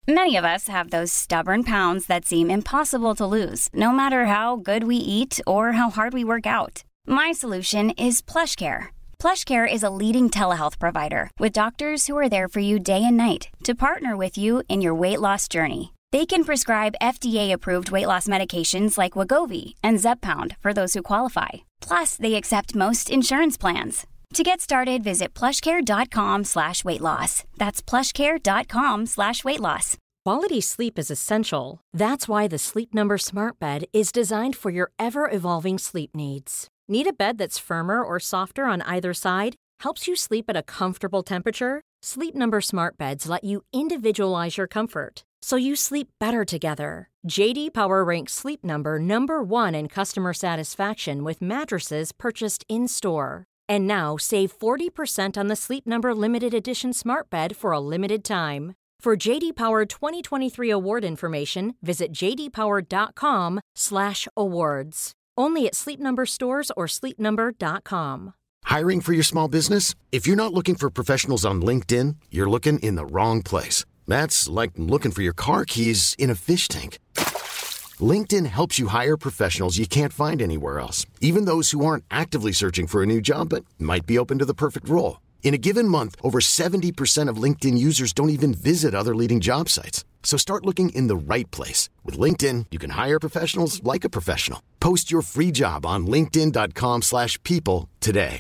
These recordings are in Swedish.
Many of us have those stubborn pounds that seem impossible to lose, no matter how good we eat or how hard we work out. My solution is PlushCare. PlushCare is a leading telehealth provider with doctors who are there for you day and night to partner with you in your weight loss journey. They can prescribe FDA-approved weight loss medications like Wegovy and Zepbound for those who qualify. Plus, they accept most insurance plans. To get started, visit plushcare.com/weightloss. That's plushcare.com/weightloss. Quality sleep is essential. That's why the Sleep Number Smart Bed is designed for your ever-evolving sleep needs. Need a bed that's firmer or softer on either side? Helps you sleep at a comfortable temperature? Sleep Number Smart Beds let you individualize your comfort, so you sleep better together. JD Power ranks Sleep Number #1 in customer satisfaction with mattresses purchased in-store. And now, save 40% on the Sleep Number Limited Edition Smart Bed for a limited time. For JD Power 2023 award information, visit jdpower.com/awards. Only at Sleep Number stores or sleepnumber.com. Hiring for your small business? If you're not looking for professionals on LinkedIn, you're looking in the wrong place. That's like looking for your car keys in a fish tank. LinkedIn helps you hire professionals you can't find anywhere else, even those who aren't actively searching for a new job but might be open to the perfect role. In a given month, over 70% of LinkedIn users don't even visit other leading job sites. So start looking in the right place. With LinkedIn, you can hire professionals like a professional. Post your free job on linkedin.com/people today.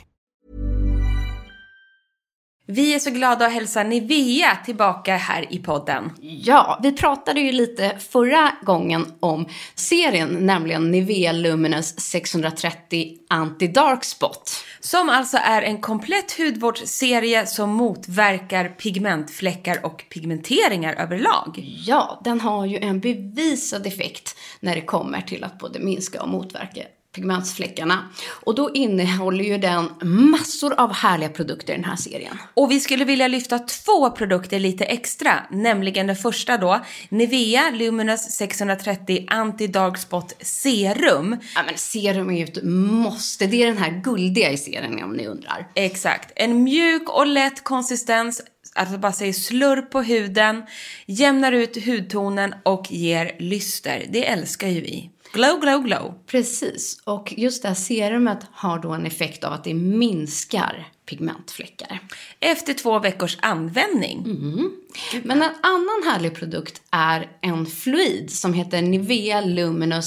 Vi är så glada att hälsa Nivea tillbaka här i podden. Ja, vi pratade ju lite förra gången om serien, nämligen Nivea Luminous 630 Anti-Dark Spot. Som alltså är en komplett hudvårdsserie som motverkar pigmentfläckar och pigmenteringar överlag. Ja, den har ju en bevisad effekt när det kommer till att både minska och motverka pigmentfläckarna. Och då innehåller ju den massor av härliga produkter i den här serien. Och vi skulle vilja lyfta 2 produkter lite extra. Nämligen den första då, Nivea Luminous 630 Anti-Dark Spot Serum. Ja, men serum är ju ett måste. Det är den här guldiga i serien om ni undrar. Exakt. En mjuk och lätt konsistens. Alltså bara säger slurp på huden. Jämnar ut hudtonen och ger lyster. Det älskar ju vi. Glow, glow, glow. Precis. Och just det här serumet har då en effekt av att det minskar pigmentfläckar. Efter 2 veckors användning. Mm. Men en annan härlig produkt är en fluid som heter Nivea Luminous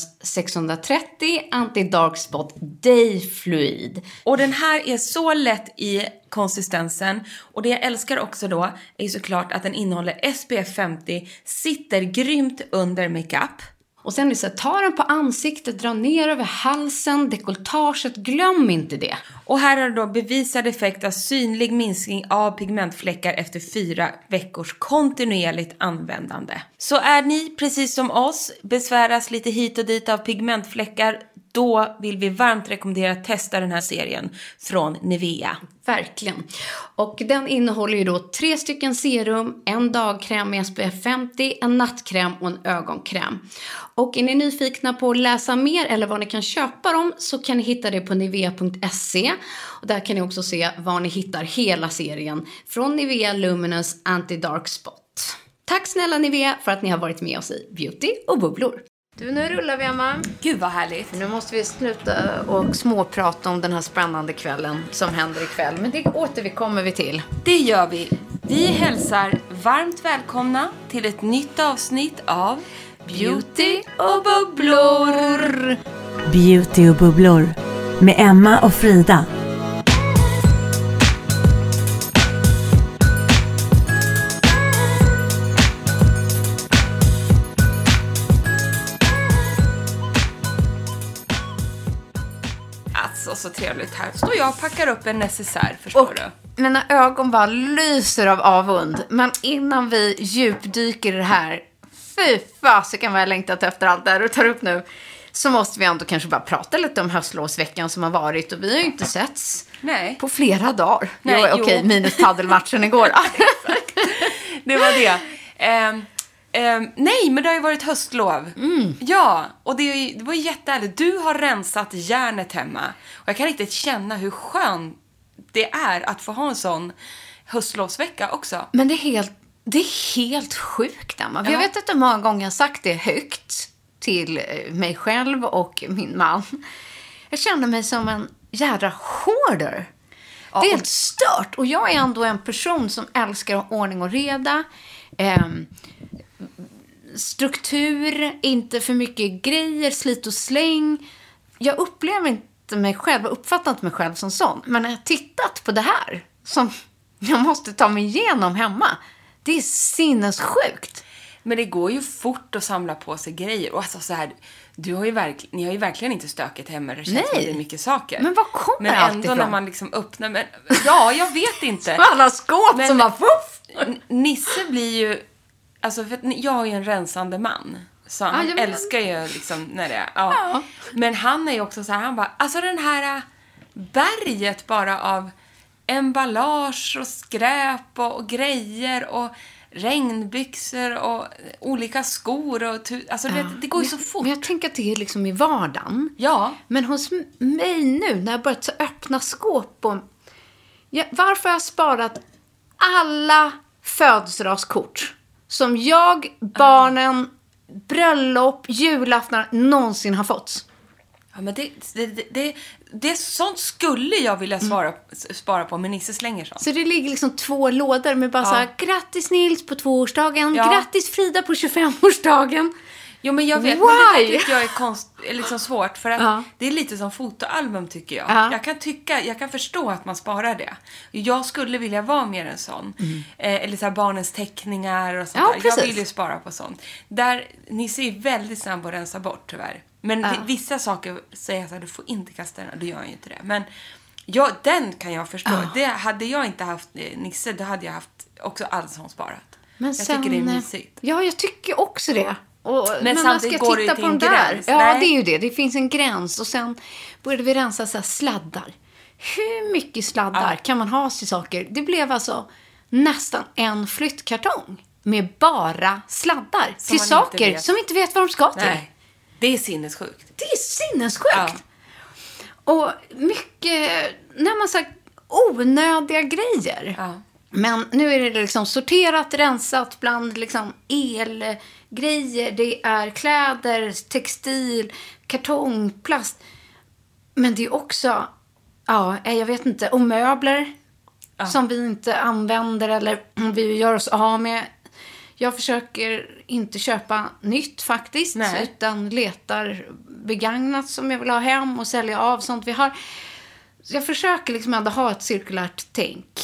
630 Anti-Dark Spot Day Fluid. Och den här är så lätt i konsistensen. Och det jag älskar också då är såklart att den innehåller SPF 50, sitter grymt under makeup. Och sen så ta den på ansiktet, dra ner över halsen, dekoltaget, glöm inte det. Och här har då bevisad effekt av synlig minskning av pigmentfläckar efter 4 veckors kontinuerligt användande. Så är ni, precis som oss, besväras lite hit och dit av pigmentfläckar, då vill vi varmt rekommendera att testa den här serien från Nivea. Verkligen. Och den innehåller ju då 3 stycken serum, en dagkräm med SPF 50, en nattkräm och en ögonkräm. Och är ni nyfikna på att läsa mer eller var ni kan köpa dem så kan ni hitta det på nivea.se. Och där kan ni också se var ni hittar hela serien från Nivea Luminous Anti-Dark Spot. Tack snälla Nivea för att ni har varit med oss i Beauty och bubblor. Du, nu rullar vi, Emma. Gud vad härligt. Nu måste vi sluta och småprata om den här spännande kvällen som händer ikväll. Men det återkommer vi till. Det gör vi. Vi hälsar varmt välkomna till ett nytt avsnitt av Beauty och bubblor. Beauty och bubblor med Emma och Frida. Så trevligt här. Står jag och packar upp en necessär, förstår du? Mina ögon bara lyser av avund. Men innan vi djupdyker i det här, fy fasiken vad jag längtat efter allt det här du tar upp nu, så måste vi ändå kanske bara prata lite om höstlovsveckan som har varit. Och vi har ju inte setts på flera dagar. Nej, okej, minus paddelmatchen igår. Det var det. Nej, men det har ju varit höstlov. Ja, och det var jättehärligt. Du har rensat järnet hemma. Och jag kan riktigt känna hur skön det är att få ha en sån höstlovsvecka också. Men det är helt Det är helt sjukt, Emma. Jag vet inte hur många gånger jag har sagt det högt till mig själv och min man. Jag kände mig som en jädra hoarder. Ja. Det är helt stört. Och jag är ändå en person som älskar ordning och reda. Struktur, inte för mycket grejer, slit och släng. Jag upplever inte mig själv, jag uppfattar inte mig själv som sån. Men när jag tittat på det här, som jag måste ta mig igenom hemma, det är sinnessjukt. Men det går ju fort att samla på sig grejer. Och alltså så här, ni har ju verkligen inte stökigt hemma. Det känns som det är mycket saker. Men vad kommer allt ifrån? Men ändå när man liksom öppnar... Men, ja, jag vet inte. Alla skåp som var fuff. Nisse blir ju... Alltså, för jag har ju en rensande man. Så han älskar ju liksom när det är... Ja. Men han är ju också så här, han bara... Alltså den här berget bara av emballage och skräp och grejer och regnbyxor och olika skor och alltså det går ju så fort. Men jag tänker att det är liksom i vardagen. Ja. Men hos mig nu när jag börjat så öppna skåp och varför har jag sparat alla födelsedagskort som jag, barnen, bröllop, julaftnar någonsin har fått? Ja, men det är sånt skulle jag vilja spara på, men Nisse slänger sånt. Så det ligger liksom 2 lådor med bara så här, grattis Nils på 2-årsdagen, grattis Frida på 25-årsdagen. Jo, men jag vet, men det tycker jag är liksom svårt, för att det är lite som fotoalbum tycker jag. Jag kan förstå att man sparar det. Jag skulle vilja vara mer en sån. Eller så här barnens teckningar och sånt där. Precis. Jag vill ju spara på sånt. Där Nisse är väldigt snabb att rensa bort tyvärr. Men vissa saker säger jag så här, du får inte kasta den, och då gör jag ju inte det. Men den kan jag förstå. Det hade jag inte haft Nisse, då hade jag haft också allt som sparat. Men jag tycker det är mysigt. Ja, jag tycker också det. Men samtidigt går det ju till en gräns. Ja, det är ju det. Det finns en gräns. Och sen började vi rensa så här sladdar. Hur mycket sladdar kan man ha till saker? Det blev alltså nästan en flyttkartong med bara sladdar till saker som inte vet vad de ska till. Nej. Det är sinnessjukt. Det är sinnessjukt. Ja. Och mycket, när man sagt onödiga grejer. Ja. Men nu är det liksom sorterat, rensat bland liksom elgrejer. Det är kläder, textil, kartong, plast. Men det är också, jag vet inte, och möbler som vi inte använder eller vi gör oss av med. Jag försöker inte köpa nytt faktiskt. Nej. Utan letar begagnat som jag vill ha hem och sälja av sånt vi har. Så jag försöker liksom ändå ha ett cirkulärt tänk.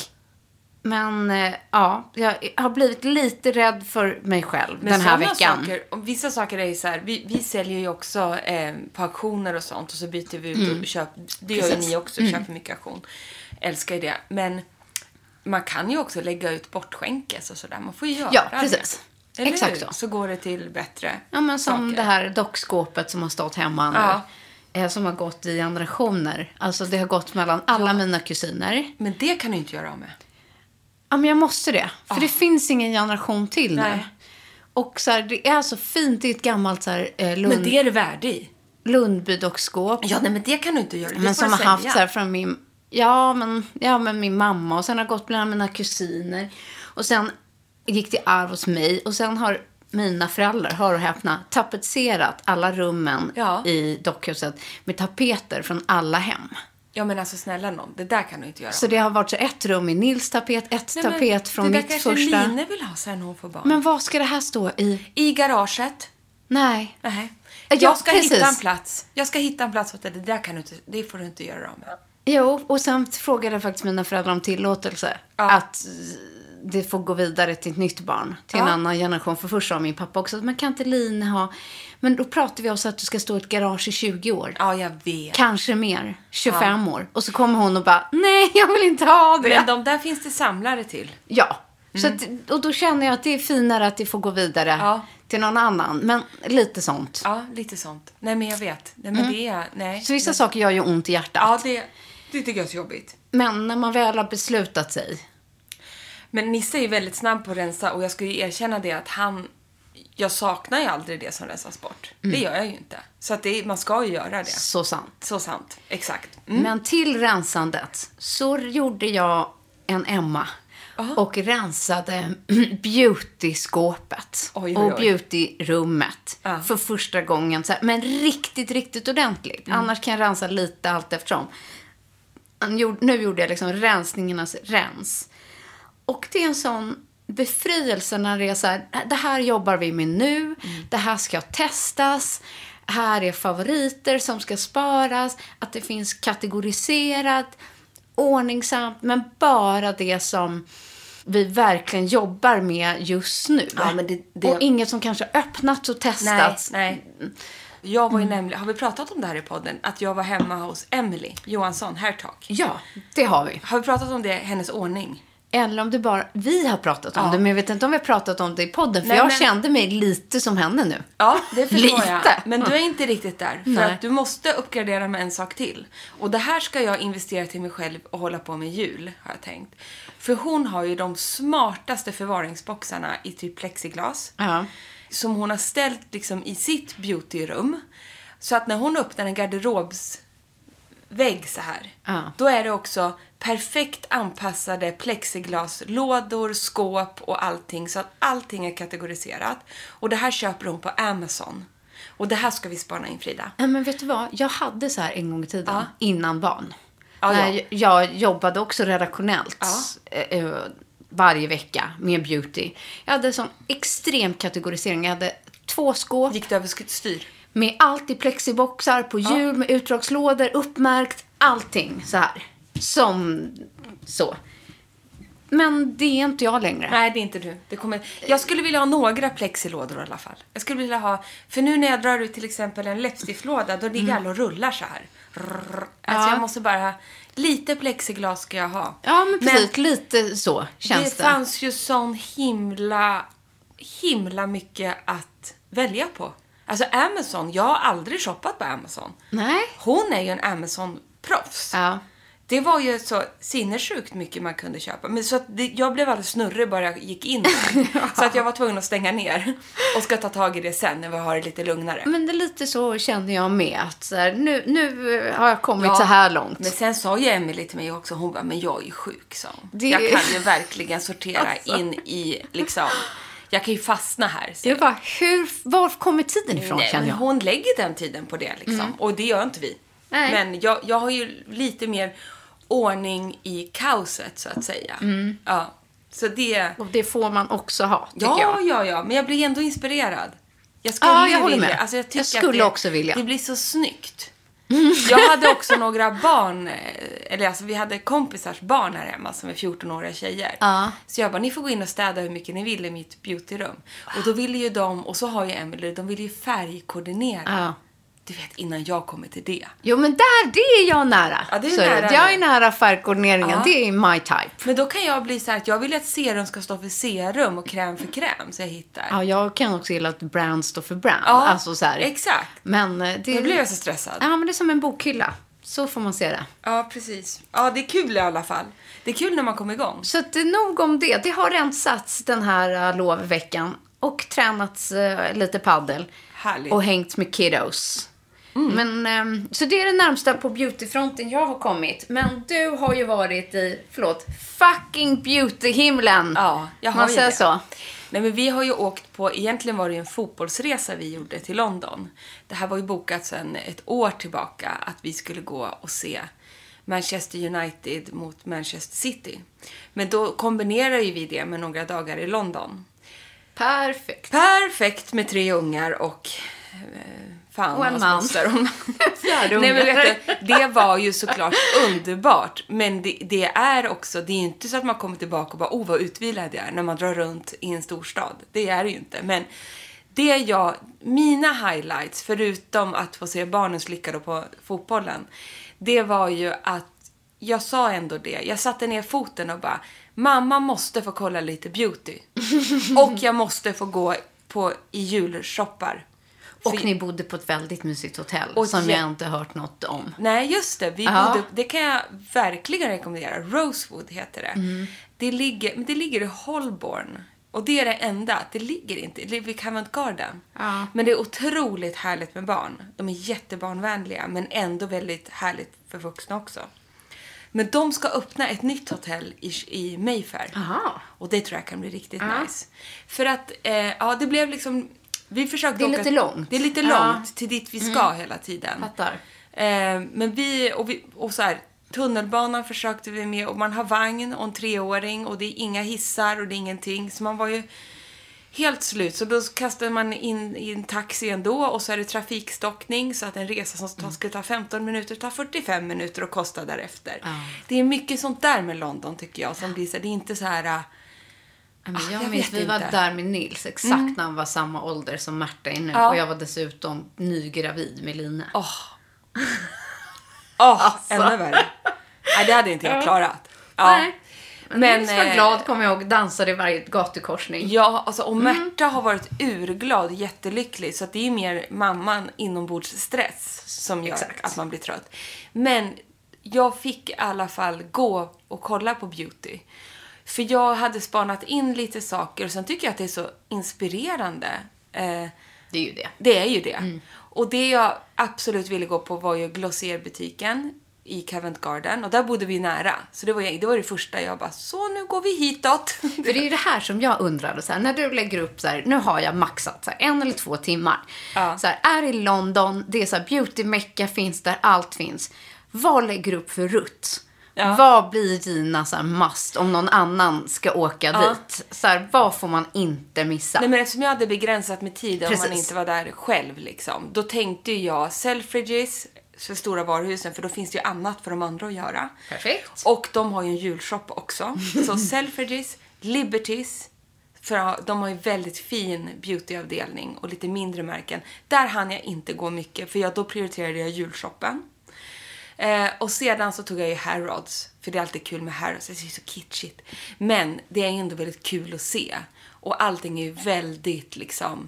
Men jag har blivit lite rädd för mig själv den här veckan. Vissa saker är så här, vi säljer ju också på auktioner och sånt. Och så byter vi ut och köper. Det gör ju ni också, köper mycket auktion. Älskar det. Men man kan ju också lägga ut bortskänkes och sådär. Man får ju göra det. Ja, precis. Eller exakt så går det till bättre. Ja, men som saker. Det här dockskåpet som har stått hemma nu. Som har gått i generationer. Alltså det har gått mellan alla mina kusiner. Men det kan du inte göra av med. Ja, men jag måste det. För det finns ingen generation till nu. Och så här, det är så fint. Det är ett gammalt så här, men det är det värde i. Lundbydockskåp. Ja, nej, men det kan du inte göra. Det men som har haft så här från min... men min mamma. Och sen har gått bland mina kusiner. Och sen gick det arv hos mig. Och sen har mina föräldrar, hör och häpna, tapetserat alla rummen i dockhuset med tapeter från alla hem. Ja, men alltså snälla någon, det där kan du inte göra. Så det har varit så ett rum i Nils tapet, tapet från mitt första. Det där kanske Line vill ha sen hon får barn. Men vad ska det här stå i? I garaget. Nej. Jag ska hitta en plats. Jag ska hitta en plats åt det där kan du inte, det får du inte göra om. Jo, och sen frågade jag faktiskt mina föräldrar om tillåtelse. Att det får gå vidare till ett nytt barn. Till en annan generation. För först sa min pappa också att man kan inte Line ha... Men då pratar vi om så att du ska stå i ett garage i 20 år. Ja, jag vet. Kanske mer. 25 år. Och så kommer hon och bara, nej, jag vill inte ha det. Men de där finns det samlare till. Ja. Så att, och då känner jag att det är finare att det får gå vidare till någon annan. Men lite sånt. Ja, lite sånt. Nej, men jag vet. Nej, men det är... Nej. Så vissa saker gör ju ont i hjärtat. Ja, det tycker jag är så jobbigt. Men när man väl har beslutat sig... Men Nisse är ju väldigt snabb på att rensa. Och jag ska ju erkänna det att jag saknar ju aldrig det som rensas bort. Det gör jag ju inte. Så att man ska ju göra det. Så sant. Så sant, exakt. Men till rensandet så gjorde jag en Emma. och rensade beauty-skåpet och beauty-rummet för första gången. Så här, men riktigt, riktigt ordentligt. Annars kan jag rensa lite allt eftersom. Nu gjorde jag liksom rensningarnas rens. Och det är en sån befrielse när det är så här, det här jobbar vi med nu. Det här ska testas. Här är favoriter som ska sparas. Att det finns kategoriserat, ordningsamt, men bara det som vi verkligen jobbar med just nu. Ja, men och inget som kanske öppnats och testats. Nej. Jag var ju nämligen, har vi pratat om det här i podden? Att jag var hemma hos Emily Johansson, Hertog. Ja, det har vi. Har vi pratat om det, hennes ordning? Eller om det bara vi har pratat om det. Men jag vet inte om vi har pratat om det i podden. För jag kände mig lite som henne nu. Ja, det förstår lite. jag. Men du är inte riktigt där. För att du måste uppgradera med en sak till. Och det här ska jag investera till mig själv och hålla på med jul, har jag tänkt. För hon har ju de smartaste förvaringsboxarna i typ plexiglas. Ja. Som hon har ställt liksom i sitt beautyrum. Så att när hon öppnar en garderobsvägg så här. Då är det också perfekt anpassade plexiglaslådor, skåp och allting. Så att allting är kategoriserat. Och det här köper hon på Amazon. Och det här ska vi spana in, Frida. Ja, men vet du vad? Jag hade så här en gång i tiden. Innan barn. Ja. Jag jobbade också redaktionellt. Varje vecka med beauty. Jag hade sån extrem kategorisering. Jag hade 2 skåp. Gick det över styr? Med allt i plexiboxar, på hjul, med utdragslådor, uppmärkt. Allting så här. Som så. Men det är inte jag längre. Nej, det är inte du. Jag skulle vilja ha några plexilådor i alla fall. Jag skulle vilja ha... För nu när jag drar ut till exempel en läppstiftlåda, då ligger alla och rullar så här. Alltså jag måste bara... Lite plexiglas ska jag ha. Ja, men precis. Lite så känns det. Det fanns ju sån himla mycket att välja på. Alltså Amazon, jag har aldrig shoppat på Amazon. Nej. Hon är ju en Amazon-proffs. Ja. Det var ju så sinnessjukt mycket man kunde köpa. Men så att jag blev alldeles snurrig bara jag gick in där. Så att jag var tvungen att stänga ner. Och ska ta tag i det sen när vi har det lite lugnare. Men det är lite så kände jag med. Att så här, nu har jag kommit så här långt. Men sen sa ju Emily till mig också. Hon bara, men jag är sjuk, så. Jag kan ju verkligen sortera in i liksom... Jag kan ju fastna här. Jag bara, var kommer tiden ifrån, känner jag? Hon lägger den tiden på det liksom. Och det gör inte vi. Nej. Men jag har ju lite mer ordning i kaoset, så att säga. Ja. Så och det får man också ha, tycker jag. Ja. Men jag blir ändå inspirerad. Jag håller med. Alltså, jag skulle också vilja. Det blir så snyggt. Jag hade också några barn, eller alltså vi hade kompisars barn här hemma som är 14-åriga tjejer. Så jag bara, ni får gå in och städa hur mycket ni vill i mitt beautyrum. Och då ville ju de, och så har ju Emily, de ville ju färgkoordinera. Du vet, innan jag kommer till det. Jo, men det är jag nära. Ja, det är nära. Jag är nära färgkoordineringen. Det är my type. Men då kan jag bli så här att jag vill att serum ska stå för serum och kräm för kräm, så jag hittar. Ja, jag kan också gilla att brand står för brand. Ja, alltså så här. Exakt. Men det blir jag så stressad. Ja, men det är som en bokhylla. Så får man se det. Ja, precis. Ja, det är kul i alla fall. Det är kul när man kommer igång. Så att nog om det. Det har rensats den här lovveckan. Och tränats lite paddel. Härligt. Och hängt med kiddos. Men, så det är det närmsta på beautyfronten jag har kommit. Men du har ju varit i, fucking beautyhimlen. Ja, jag har ju det. Så. Nej, men vi har ju åkt på, egentligen var det ju en fotbollsresa vi gjorde till London. Det här var ju bokat sedan ett år tillbaka att vi skulle gå och se Manchester United mot Manchester City. Men då kombinerar ju vi det med några dagar i London. Perfekt med 3 ungar och... och en man. Nej, men vet du, det var ju såklart underbart. Men det är också, det är ju inte så att man kommer tillbaka och bara, vad utvilad jag är när man drar runt i en storstad. Det är det ju inte. Men mina highlights, förutom att få se barnen slicka på fotbollen, det var ju att jag sa ändå det. Jag satte ner foten och bara, mamma måste få kolla lite beauty. Och jag måste få gå i julshoppar. Och ni bodde på ett väldigt mysigt hotell som jag inte hört något om. Nej, just det. Vi bodde, det kan jag verkligen rekommendera. Rosewood heter det. Det ligger i Holborn. Och det är det enda. Det ligger inte vid Covent Garden. Men det är otroligt härligt med barn. De är jättebarnvänliga, men ändå väldigt härligt för vuxna också. Men de ska öppna ett nytt hotell i Mayfair. Aha. Och det tror jag kan bli riktigt nice. För att, det blev liksom... Vi försökte det är lite långt. Det är lite långt till dit vi ska hela tiden. Fattar. Men och så här, tunnelbanan försökte vi med. Och man har vagn och en 3-åring. Och det är inga hissar och det är ingenting. Så man var ju helt slut. Så då kastade man in i en taxi ändå. Och så är det trafikstockning. Så att en resa som skulle ta 15 minuter tar 45 minuter och kostar därefter. Det är mycket sånt där med London tycker jag. Som blir så, det är inte så här... jag minns, vi var där med Nils exakt när han var samma ålder som Märta är nu. Ja. Och jag var dessutom nygravid med Line. Ännu värre. Nej, det hade inte jag klarat. Nej. Men Nils var glad, kommer jag ihåg, dansade i varje gatukorsning. Ja, alltså, och Märta har varit urglad, jättelycklig. Så att det är mer mamman inombordsstress som gör att man blir trött. Men jag fick i alla fall gå och kolla på beauty. För jag hade spanat in lite saker. Och sen tycker jag att det är så inspirerande. Det är ju det. Det är ju det. Och det jag absolut ville gå på var ju Glossier-butiken i Covent Garden. Och där bodde vi nära. Så det var det första jag bara, så nu går vi hitåt. För det är ju det här som jag undrade. Så här, när du lägger upp så här, nu har jag maxat så här, 1 eller 2 timmar. Ja. Så här, är i London, det är så här, beauty-mecka finns där, allt finns. Vad lägger du upp för rutt? Ja. Vad blir dina så här, must om någon annan ska åka dit? Så här, vad får man inte missa? Nej, men eftersom jag hade begränsat med tid om man inte var där själv liksom. Då tänkte jag Selfridges för stora varuhusen, för då finns det ju annat för de andra att göra. Perfekt. Och de har ju en julshop också. Så Selfridges, Liberties, för de har ju väldigt fin beautyavdelning och lite mindre märken. Där hann jag inte gå mycket, för då prioriterade jag julshoppen. Och sedan så tog jag ju Harrods, för det är alltid kul med Harrods, det är så kitschigt. Men det är ändå väldigt kul att se. Och allting är ju väldigt liksom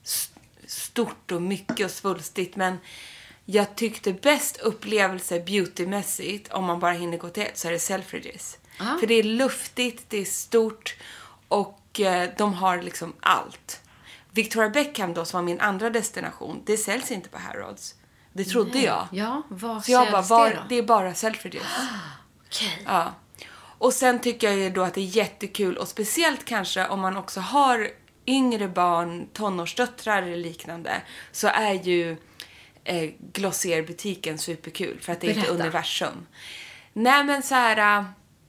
stort och mycket och svulstigt. Men jag tyckte bäst upplevelse beautymässigt, om man bara hinner gå till ett, så är det Selfridges. För det är luftigt, det är stort och de har liksom allt. Victoria Beckham då, som var min andra destination, det säljs inte på Harrods. Det trodde jag. Ja, vad så jag säljs bara, det då? det är bara Selfridges. Okej. Ja. Och sen tycker jag ju då att det är jättekul, och speciellt kanske om man också har yngre barn, tonårsdöttrar eller liknande, så är ju Glossier-butiken superkul, för att det är ett universum. Nej, men så här,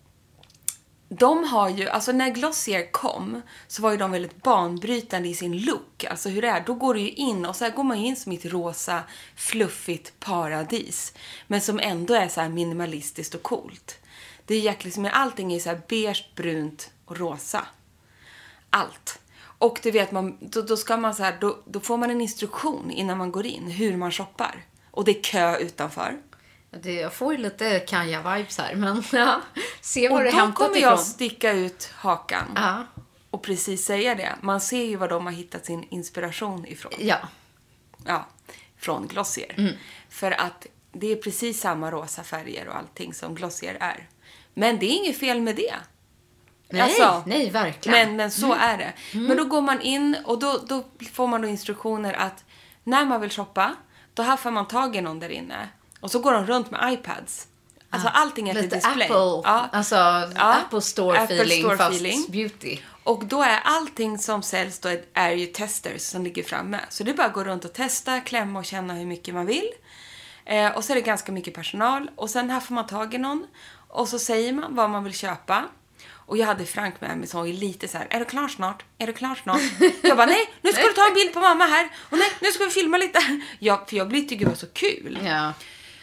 de har ju, alltså när Glossier kom så var ju de väldigt banbrytande i sin look. Alltså hur det är, då går det ju in och så här går man in som ett rosa, fluffigt paradis. Men som ändå är så här minimalistiskt och coolt. Det är jäkligt, som allting är så här beige, brunt och rosa. Allt. Och det vet man, då ska man så här, då får man en instruktion innan man går in hur man shoppar. Och det är kö utanför. Jag får ju lite Kaja-vibes här, men ja, se var det hämtat ifrån. Och då kommer jag sticka ut hakan och precis säga det. Man ser ju var de har hittat sin inspiration ifrån. Ja, från Glossier. För att det är precis samma rosa färger och allting som Glossier är. Men det är inget fel med det. Nej, alltså, nej, verkligen. Men så är det. Men då går man in och då får man då instruktioner att när man vill shoppa, då haffar man tag i någon där inne. Och så går de runt med iPads. Alltså allting är till display. Apple Store feeling, fast beauty. Och då är allting som säljs då är ju testers som ligger framme. Så det är bara att gå runt och testa, klämma och känna hur mycket man vill. Och så är det ganska mycket personal. Och sen här får man tag i någon. Och så säger man vad man vill köpa. Och jag hade Frank med mig som var lite så här: är du klar snart? Är du klar snart? Jag bara, nej, nu ska du ta en bild på mamma här. Och nej, nu ska vi filma lite. För jag tycker det var så kul. Ja.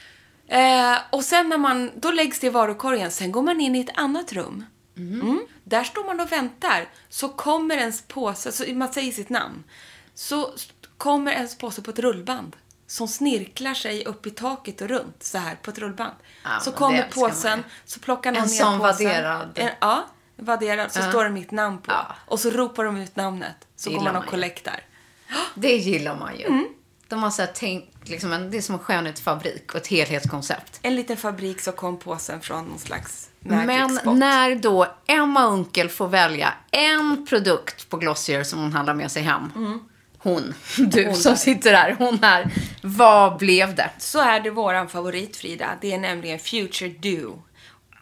Och sen när då läggs det i varukorgen. Sen går man in i ett annat rum. Där står man och väntar. Så kommer ens påse, så man säger sitt namn. Så kommer ens påse på ett rullband. Som snirklar sig upp i taket och runt. Så här på ett rullband. Ja, så kommer påsen. Så plockar någon ner påsen. En sån vadderad. Vadderad. Så står det mitt namn på. Ja. Och så ropar de ut namnet. Så går man och kollektar. Det gillar man ju. De har så här tänkt, liksom, det är som en skönhetsfabrik och ett helhetskoncept. En liten fabrik, så kom påsen från någon slags magic Men spot. när då Emma Unkel får välja en produkt på Glossier som hon handlar med sig hem. Hon som sitter där, hon här. Vad blev det? Så är det våran favorit, Frida. Det är nämligen Future Dew.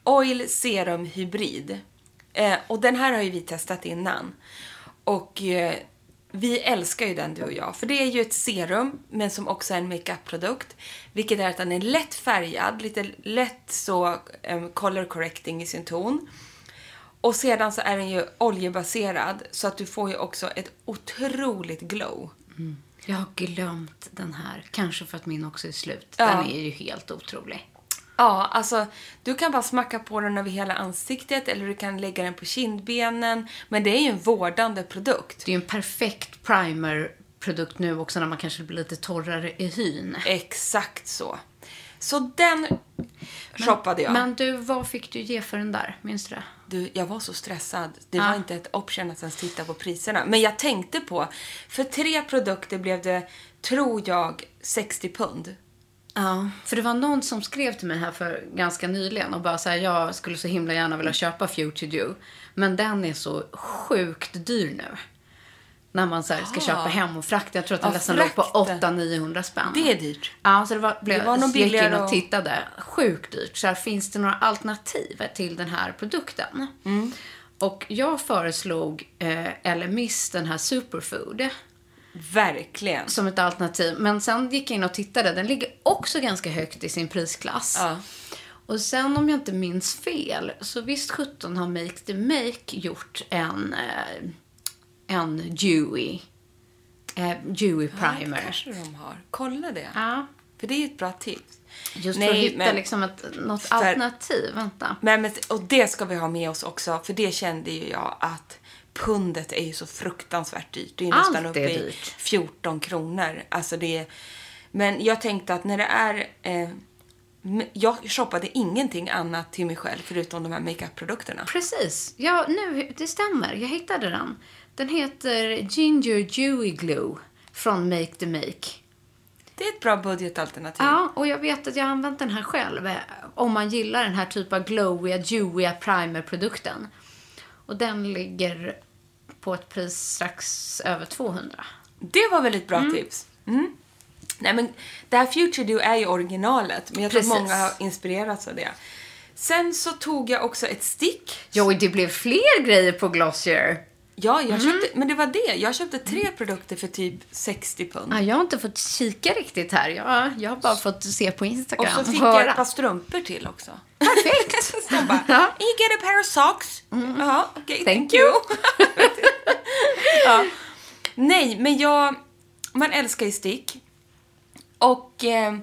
Oil Serum Hybrid. Och den här har ju vi testat innan. Och vi älskar ju den, du och jag. För det är ju ett serum, men som också är en makeup-produkt. Vilket är att den är lätt färgad, lite lätt så color correcting i sin ton. Och sedan så är den ju oljebaserad, så att du får ju också ett otroligt glow. Mm. Jag har glömt den här, kanske för att min också är slut. Den är ju helt otrolig. Ja, alltså du kan bara smacka på den över hela ansiktet eller du kan lägga den på kindbenen. Men det är ju en vårdande produkt. Det är ju en perfekt primer-produkt nu också när man kanske blir lite torrare i hyn. Exakt så. Så den shoppade jag. Men du, vad fick du ge för den där? Minns du det? Du, jag var så stressad. Det var inte ett option att ens titta på priserna. Men jag tänkte på, för 3 produkter blev det, tror jag, 60 pund. Ja, för det var någon som skrev till mig här för ganska nyligen och bara säga jag skulle så himla gärna vilja köpa Future Dew. Men den är så sjukt dyr nu. När man så här, ska köpa hem och frakta. Jag tror att den nästan låg på 800-900 spänn. Det är dyrt. Ja, så det var någon billigare gick in och tittade. Sjukt dyrt. Så här, finns det några alternativ till den här produkten? Mm. Och jag föreslog LMIS, den här Superfood. Verkligen. Som ett alternativ. Men sen gick jag in och tittade. Den ligger också ganska högt i sin prisklass. Ja. Och sen om jag inte minns fel. Så visst 17 har Make the Make gjort en Dewy primer. Ja, kanske de har. Kolla det. Ja. För det är ju ett bra tips. Just för att hitta liksom något alternativ. Vänta. Men, och det ska vi ha med oss också. För det kände ju jag att pundet är ju så fruktansvärt dyrt. Det är ju nästan uppe i 14 kronor. Alltså det är, men jag tänkte att när det är... jag shoppade ingenting annat till mig själv förutom de här makeup-produkterna. Precis. Ja, nu, det stämmer. Jag hittade den. Den heter Ginger Dewy Glow från Make the Make. Det är ett bra budgetalternativ. Ja, och jag vet att jag har använt den här själv. Om man gillar den här typen av glowiga, dewiga primer-produkten. Och den ligger på ett pris strax över 200. Det var väl ett bra tips. Mm. Nej, men det här Future Dew är ju originalet. Men jag tror att många har inspirerats av det. Sen så tog jag också ett stick. Jo, det blev fler grejer på Glossier. Ja, jag köpte, men det var det. Jag köpte 3 produkter för typ 60 pund. Ja, jag har inte fått kika riktigt här. Jag har bara fått se på Instagram. Och så fick jag ett par strumpor till också. Perfekt. Så bara, you get a pair of socks. Ja, okej, thank you. Ja. Nej, men man älskar ju stick. Och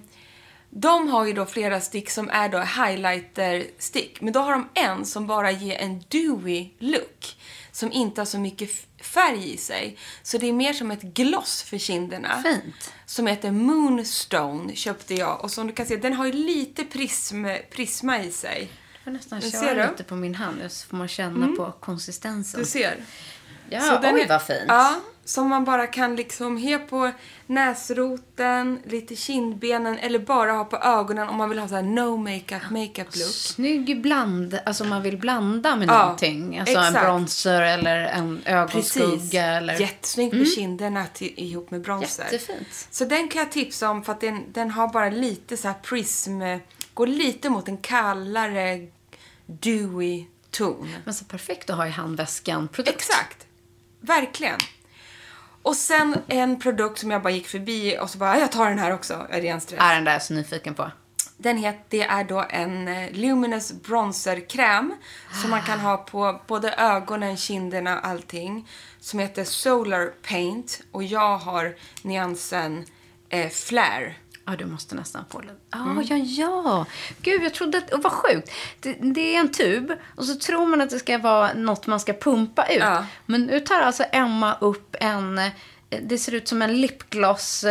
de har ju då flera stick som är då highlighter stick. Men då har de en som bara ger en dewy look. Som inte har så mycket färg i sig. Så det är mer som ett gloss för kinderna. Fint. Som heter Moonstone köpte jag. Och som du kan se, den har ju lite prisma i sig. Jag får nästan köra lite på min hand. Så får man känna på konsistensen. Du ser. Ja, så oj vad fint. Ja, som man bara kan liksom ha på näsroten, lite kindbenen eller bara ha på ögonen om man vill ha så här no makeup look. Snygg alltså man vill blanda med någonting. Alltså exakt. En bronzer eller en ögonskugga. Precis. Eller... Jättesnygg med kinderna ihop med bronzer. Jättefint. Så den kan jag tipsa om för att den har bara lite så här går lite mot en kallare dewy ton. Men så perfekt att ha i handväskan produkt. Exakt. Verkligen. Och sen en produkt som jag bara gick förbi och så bara, jag tar den här också. Jag är ren stress. Är den där så nyfiken på? Det är då en Luminous bronzerkräm som man kan ha på både ögonen, kinderna och allting. Som heter Solar Paint. Och jag har nyansen Flare. Ja, du måste nästan få det. Ja. Gud, jag trodde att... vad sjukt. Det är en tub. Och så tror man att det ska vara något man ska pumpa ut. Ja. Men nu tar alltså Emma upp det ser ut som en lipgloss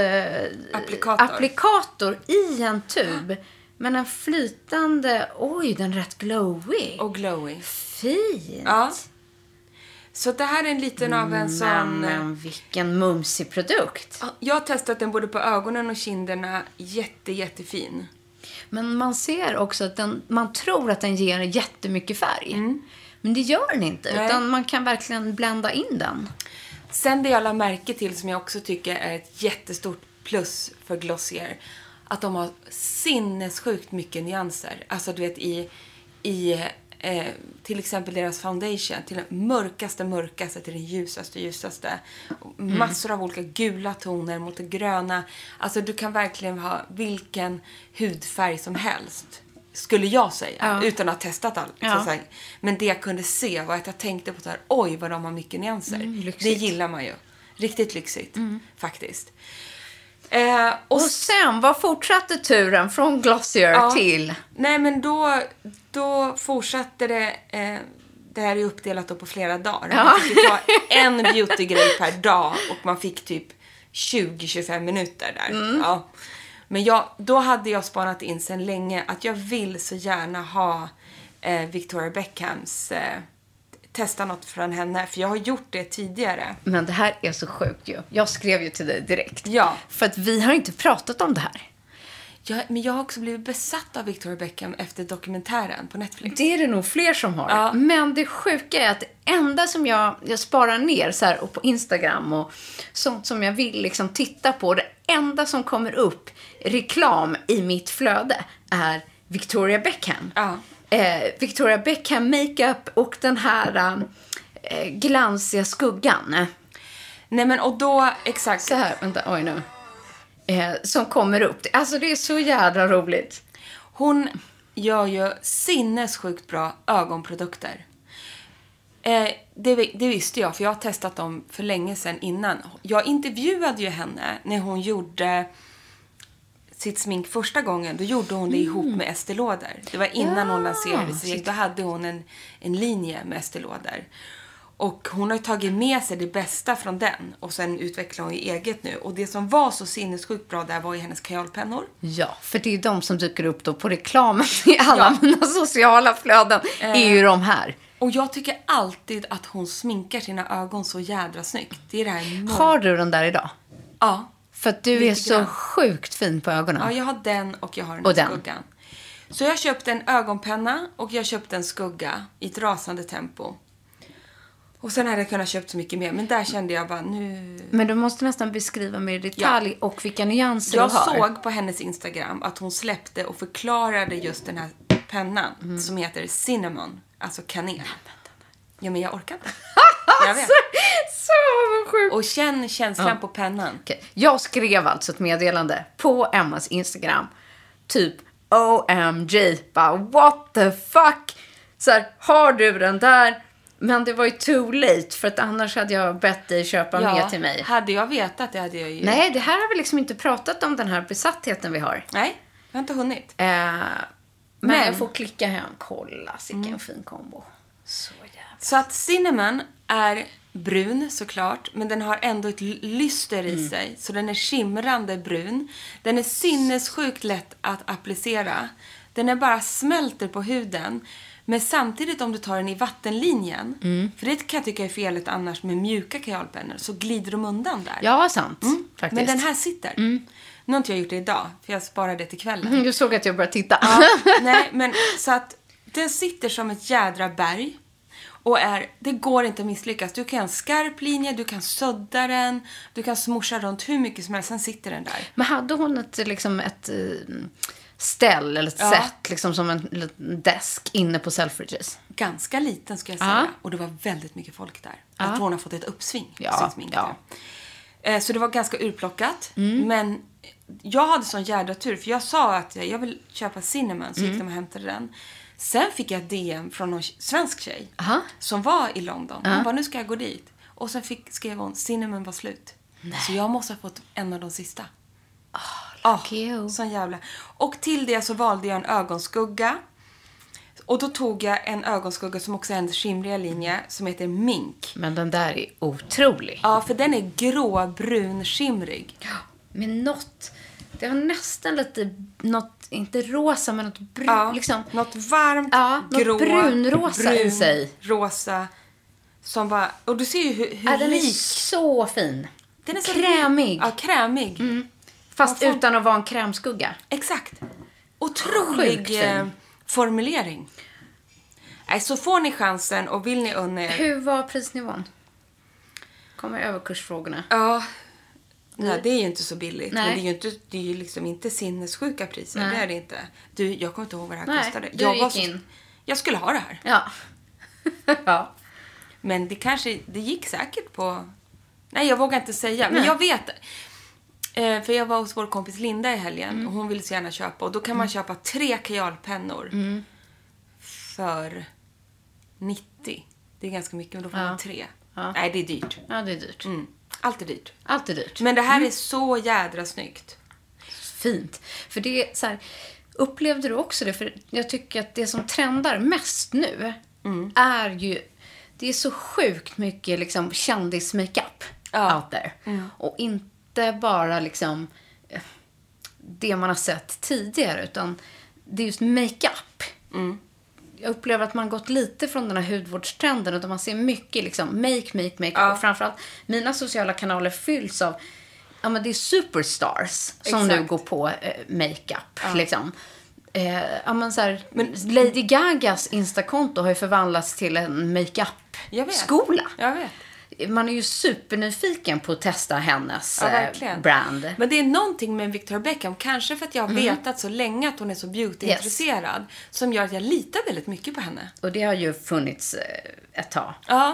applikator i en tub. Men en flytande... Oj, den är rätt glowy. Och glowy. Fint. Ja. Så det här är en liten av en sån... Men vilken mumsig produkt. Jag har testat den både på ögonen och kinderna. Jättefin. Men man ser också att man tror att den ger jättemycket färg. Men det gör den inte. Nej. Utan man kan verkligen blända in den. Sen det jag la märke till som jag också tycker är ett jättestort plus för Glossier. Att de har sinnessjukt mycket nyanser. Alltså du vet i till exempel deras foundation, till den mörkaste till den ljusaste. Massor av olika gula toner mot det gröna. Alltså du kan verkligen ha vilken hudfärg som helst, skulle jag säga, utan att ha testat allt. Så men det jag kunde se var att jag tänkte på så här, oj vad de har mycket nyanser. Det gillar man ju. Riktigt lyxigt, faktiskt. Och sen, vad fortsatte turen från Glossier till? Nej, men då fortsatte det. Det här är uppdelat då på flera dagar. Man fick ta en beautygrej per dag och man fick typ 20-25 minuter där. Ja. Men då hade jag spanat in sen länge att jag vill så gärna ha Victoria Beckhams testa något från henne, för jag har gjort det tidigare. Men det här är så sjukt ju. Jag skrev ju till dig direkt. Ja. För att vi har inte pratat om det här. Men jag har också blivit besatt av Victoria Beckham efter dokumentären på Netflix. Det är det nog fler som har. Ja. Men det sjuka är att det enda som jag sparar ner så här, och på Instagram och sånt som jag vill liksom titta på, det enda som kommer upp reklam i mitt flöde är Victoria Beckham. Ja. Victoria Beckham makeup och den här glansiga skuggan. Nej, men och då, exakt. Så här, vänta, oj nu. Som kommer upp. Alltså det är så jävla roligt. Hon gör ju sinnessjukt bra ögonprodukter. Det visste jag, för jag har testat dem för länge sedan innan. Jag intervjuade ju henne när hon gjorde sitt smink första gången. Då gjorde hon det ihop med Estée Lauder. Det var innan hon lanserade sig. Då hade hon en linje med Estée Lauder. Och hon har ju tagit med sig det bästa från den. Och sen utvecklar hon ju eget nu. Och det som var så sinnessjukt bra där var ju hennes kajalpennor. Ja, för det är de som dyker upp då på reklamen i alla mina sociala flöden. Är ju de här. Och jag tycker alltid att hon sminkar sina ögon så jädra snyggt. Det är det här. Har du den där idag? Ja. För att du är så sjukt fin på ögonen. Ja, jag har den och jag har den här skuggan. Så jag köpte en ögonpenna och jag köpte en skugga i ett rasande tempo. Och sen hade jag kunnat köpt så mycket mer. Men där kände jag bara nu... Men du måste nästan beskriva mer i detalj och vilka nyanser jag du har. Jag såg på hennes Instagram att hon släppte och förklarade just den här pennan som heter Cinnamon. Alltså kanel. Ja, men jag orkar inte. Jag vet. Så sjukt. Och känn känslan på pennan. Okay. Jag skrev alltså ett meddelande på Emmas Instagram. Typ OMG. Bara, what the fuck? Så här, har du den där? Men det var ju too late. För att annars hade jag bett dig köpa mer till mig. Hade jag vetat det hade jag ju... Nej, det här har vi liksom inte pratat om, den här besattheten vi har. Nej, jag har inte hunnit. Men jag får klicka hem. Kolla, vilken fin kombo. Så jävla. Så att Cinnamon är brun såklart. Men den har ändå ett lyster i sig. Så den är skimrande brun. Den är sinnessjukt lätt att applicera. Den är bara smälter på huden. Men samtidigt om du tar den i vattenlinjen. För det kan jag tycka är felet annars med mjuka kajalpennor. Så glider de undan där. Ja, sant. Faktiskt. Men den här sitter. Nu har inte jag gjort det idag. För jag sparar det till kvällen. Du såg att jag började titta. Ja, nej, men så att den sitter som ett jädra berg. Och det går inte att misslyckas. Du kan ha en skarp linje, du kan sudda den. Du kan smorsa runt hur mycket som helst. Sen sitter den där. Men hade hon ett ställ eller ett sätt liksom som en liten desk inne på Selfridges? Ganska liten ska jag säga. Och det var väldigt mycket folk där. Jag tror hon har fått ett uppsving. Så det var ganska urplockat. Men jag hade sån jädra tur. För jag sa att jag vill köpa Cinnamon. Så gick de och hämtade den. Sen fick jag DM från någon svensk tjej. Som var i London. Hon bara, nu ska jag gå dit. Och sen skrev hon, Cinnamon var slut. Nej. Så jag måste ha fått en av de sista. Sån jävla. Och till det så valde jag en ögonskugga. Och då tog jag en ögonskugga som också är en skimriga linje. Som heter Mink. Men den där är otrolig. Ja, för den är grå-brun skimrig. Ja, men det har nästan lite något, inte rosa men något liksom. Något varmt, grå, något brunrosa i sig. Rosa. Som bara, och du ser ju hur den är så fin. Den är så krämig. Ja, krämig. Fast utan att vara en krämskugga. Exakt. Otrolig formulering. Så får ni chansen och vill ni unna er. Hur var prisnivån? Kommer överkursfrågorna. Ja. Nej, det är ju inte så billigt. Nej. Men det är ju liksom inte sinnessjuka priser. Det är det inte. Jag kommer inte ihåg vad det här kostade. jag skulle ha det här. Ja. Ja. Men det gick säkert på... Nej, jag vågar inte säga. Men jag vet... För jag var hos vår kompis Linda i helgen. Och hon ville så gärna köpa. Och då kan man köpa 3 kajalpennor. För 90. Det är ganska mycket, men då får man 3. Ja. Nej, det är dyrt. Ja, det är dyrt. Allt är dyrt. Allt är dyrt. Men det här är så jädra snyggt. Fint. För det är så här, upplevde du också det? För jag tycker att det som trendar mest nu är ju... Det är så sjukt mycket liksom kändis-makeup out there. Och inte bara liksom det man har sett tidigare, utan det är just makeup. Jag upplever att man gått lite från den här hudvårdstrenden, och man ser mycket liksom make. Och framförallt mina sociala kanaler fylls av, ja men det är superstars som nu går på makeup liksom. Ja men så här, Lady Gagas Instakonto har ju förvandlats till en makeup-skola. Jag vet. Man är ju supernyfiken på att testa hennes brand. Men det är någonting med Victoria Beckham, kanske för att jag har vetat så länge att hon är så beauty-intresserad, som gör att jag litar väldigt mycket på henne. Och det har ju funnits ett tag. Ja.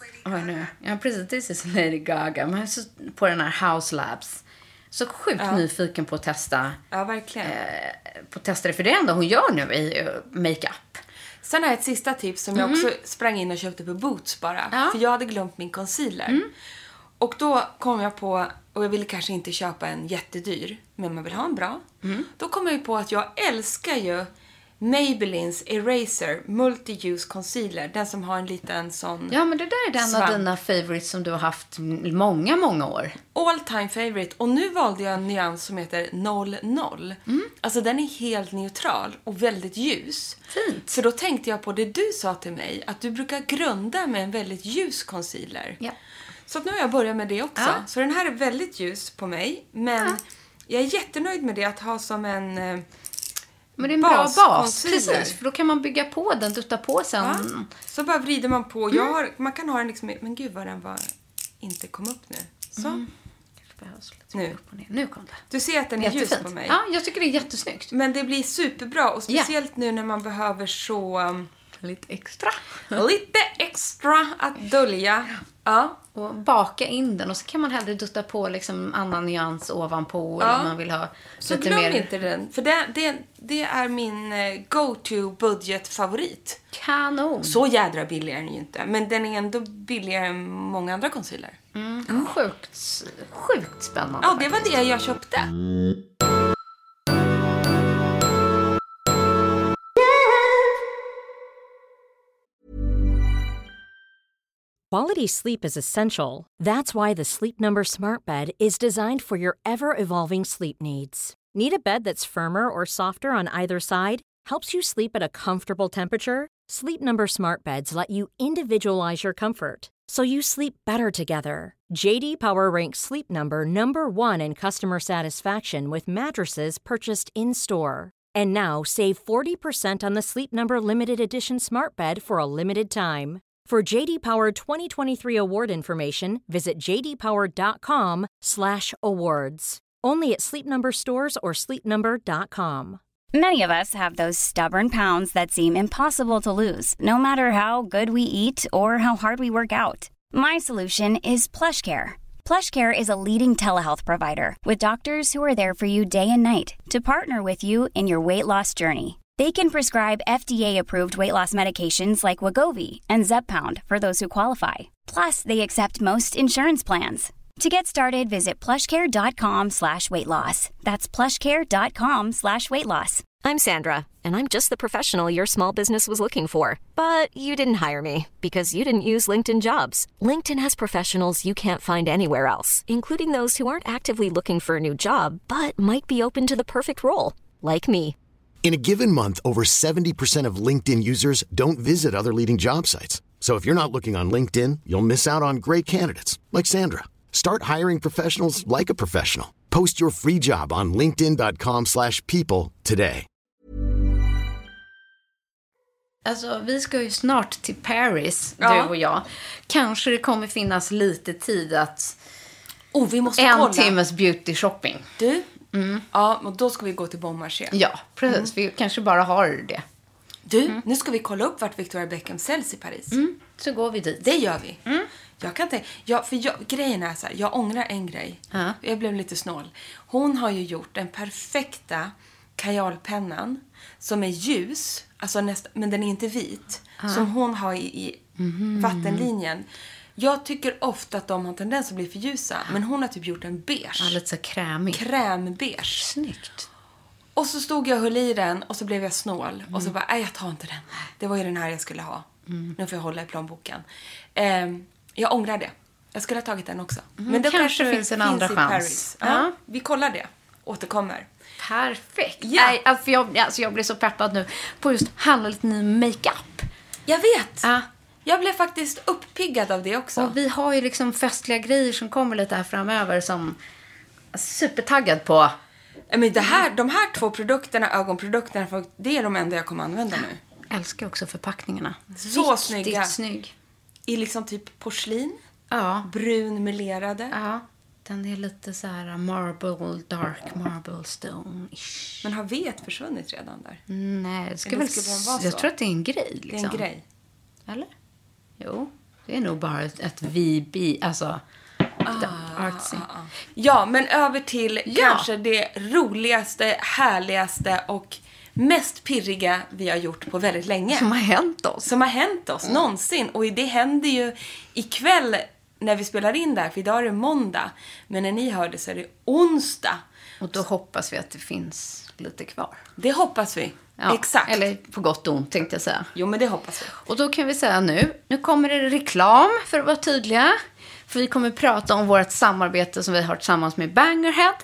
Ja, precis. This is Lady Gaga. Men så på den här House Labs. Så sjukt nyfiken på att testa. Ja, verkligen. På att testa det. För det enda hon gör nu i makeup. Sen har jag ett sista tips som jag också sprang in och köpte på Boots bara. Ja. För jag hade glömt min concealer. Och då kom jag på, och jag ville kanske inte köpa en jättedyr, men man vill ha en bra. Då kom jag ju på att jag älskar ju Maybellines Eraser Multi-Use Concealer. Den som har en liten sån... Ja, men det där är den av dina favorites som du har haft många, många år. All time favorite. Och nu valde jag en nyans som heter 00. Alltså den är helt neutral och väldigt ljus. Fint. Så då tänkte jag på det du sa till mig, att du brukar grunda med en väldigt ljus concealer. Ja. Så att nu har jag börjat med det också. Så den här är väldigt ljus på mig. Men jag är jättenöjd med det, att ha som en... Men det är en bra bas, precis. För då kan man bygga på den, dutta på sen. Ja. Så bara vrider man på. Man kan ha den liksom... Men gud vad den inte kom upp nu. Så. Nu. Nu kom det. Du ser att den är ljus på mig. Ja, jag tycker det är jättesnyggt. Men det blir superbra. Och speciellt nu när man behöver så... Lite extra. Lite extra att dölja. Ja. Och baka in den. Och så kan man hellre dutta på liksom annan nyans ovanpå. Eller om man vill ha så lite glöm mer... inte den. För det är min go-to budget-favorit. Kanon. Så jädra billig är den ju inte. Men den är ändå billigare än många andra concealer. Sjukt spännande. Ja, det var det jag köpte. Quality sleep is essential. That's why the Sleep Number Smart Bed is designed for your ever-evolving sleep needs. Need a bed that's firmer or softer on either side? Helps you sleep at a comfortable temperature? Sleep Number Smart Beds let you individualize your comfort, so you sleep better together. JD Power ranks Sleep Number #1 in customer satisfaction with mattresses purchased in-store. And now, save 40% on the Sleep Number Limited Edition Smart Bed for a limited time. For JD Power 2023 award information, visit jdpower.com/awards. Only at Sleep Number stores or sleepnumber.com. Many of us have those stubborn pounds that seem impossible to lose, no matter how good we eat or how hard we work out. My solution is PlushCare. PlushCare is a leading telehealth provider with doctors who are there for you day and night to partner with you in your weight loss journey. They can prescribe FDA-approved weight loss medications like Wegovy and Zepbound for those who qualify. Plus, they accept most insurance plans. To get started, visit plushcare.com/weightloss. That's plushcare.com/weightloss. I'm Sandra, and I'm just the professional your small business was looking for. But you didn't hire me because you didn't use LinkedIn Jobs. LinkedIn has professionals you can't find anywhere else, including those who aren't actively looking for a new job, but might be open to the perfect role, like me. In a given month, over 70% of LinkedIn users don't visit other leading job sites. So if you're not looking on LinkedIn, you'll miss out on great candidates like Sandra. Start hiring professionals like a professional. Post your free job on linkedin.com/people today. Alltså, vi ska ju snart till Paris, du och jag. Kanske det kommer finnas lite tid att... vi måste kolla. En timmes beauty shopping. Du? Ja, och då ska vi gå till Bon Marché. Ja, precis. Vi kanske bara har det. Du, nu ska vi kolla upp vart Victoria Beckham säljs i Paris. Så går vi dit. Det gör vi. Jag kan inte... grejen är så här, jag ångrar en grej. Jag blev lite snål. Hon har ju gjort den perfekta kajalpennan som är ljus, alltså men den är inte vit, som hon har i vattenlinjen. Jag tycker ofta att de har tendens att bli för ljusa, men hon har typ gjort en beige. Ja, lite så krämig. Krämbeige. Snyggt. Och så stod jag och höll i den och så blev jag snål. Och så bara, nej jag tar inte den. Det var ju den här jag skulle ha. Nu får jag hålla i plånboken. Jag ångrar det. Jag skulle ha tagit den också. Men det kanske finns en andra chans. Paris. Ja, vi kollar det. Återkommer. Perfekt. Ja. Nej, för jag blir så peppad nu på just handla lite ny makeup. Jag vet. Jag blev faktiskt uppiggad av det också. Och vi har ju liksom festliga grejer som kommer lite här framöver som jag är supertaggad på. Men de här 2 produkterna, ögonprodukterna, det är de enda jag kommer använda nu. Jag älskar också förpackningarna. Så snygga. Riktigt snygg. I liksom typ porslin. Ja. Brun melerade. Ja. Den är lite så här dark marble stone-ish. Men har vet försvunnit redan där? Nej, det ska väl jag tror att det är en grej. Liksom. Det är en grej. Eller? Jo, det är nog bara ett VB, alltså artsy. Ja, men över till kanske det roligaste, härligaste och mest pirriga vi har gjort på väldigt länge. Som har hänt oss. Någonsin. Och det händer ju ikväll när vi spelar in där, för idag är det måndag. Men när ni hör det så är det onsdag. Och då hoppas vi att det finns lite kvar. Det hoppas vi. Ja, exakt. Eller på gott och ont tänkte jag säga. Jo, men det hoppas vi. Och då kan vi säga nu kommer det reklam för att vara tydliga. För vi kommer prata om vårt samarbete som vi har tillsammans med Bangerhead.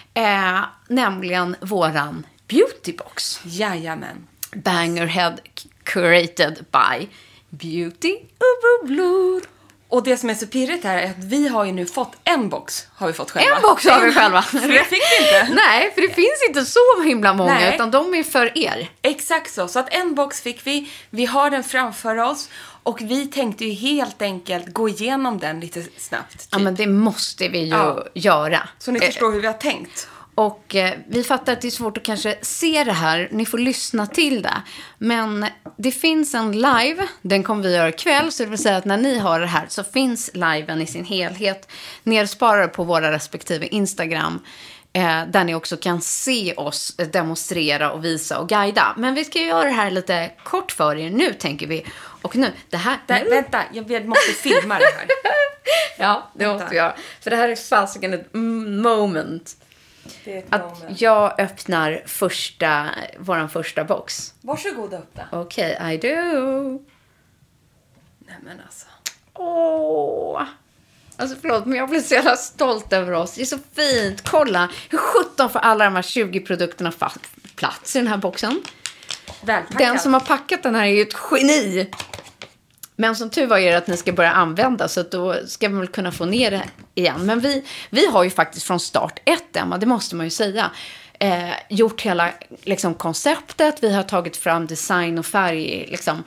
Nämligen våran beautybox. Jajamän. Bangerhead curated by Beauty och bubblor. Och det som är så pirrigt här är att vi har ju nu fått en box. Har vi fått själva. En box har vi själva. För det fick vi inte. Nej, för det finns inte så himla många. Nej. Utan de är för er. Exakt så. Så att en box fick vi. Vi har den framför oss. Och vi tänkte ju helt enkelt gå igenom den lite snabbt. Typ. Ja, men det måste vi ju göra. Så ni förstår hur vi har tänkt. Och vi fattar att det är svårt att kanske se det här. Ni får lyssna till det. Men det finns en live. Den kommer vi göra ikväll. Så det vill säga att när ni har det här så finns liven i sin helhet nersparade på våra respektive Instagram. Där ni också kan se oss demonstrera och visa och guida. Men vi ska göra det här lite kort för er nu, tänker vi. Och nu, det här... Vänta, jag måste filma det här. Ja, det måste vi göra. För det här är fasiken ett moment. Det är ett att moment. Jag öppnar våran första box. Varsågod och öppna. Okej, I do. Nej men alltså. Åh. Alltså förlåt, men jag blir så jävla stolt över oss. Det är så fint. Kolla, hur 17 får alla de här 20 produkterna plats i den här boxen. Välpackat. Den som har packat den här är ju ett geni. Men som tur var är det att ni ska börja använda, så att då ska vi väl kunna få ner det igen. Men vi har ju faktiskt från start 1, Emma, det måste man ju säga, gjort hela liksom, konceptet. Vi har tagit fram design och färg, liksom,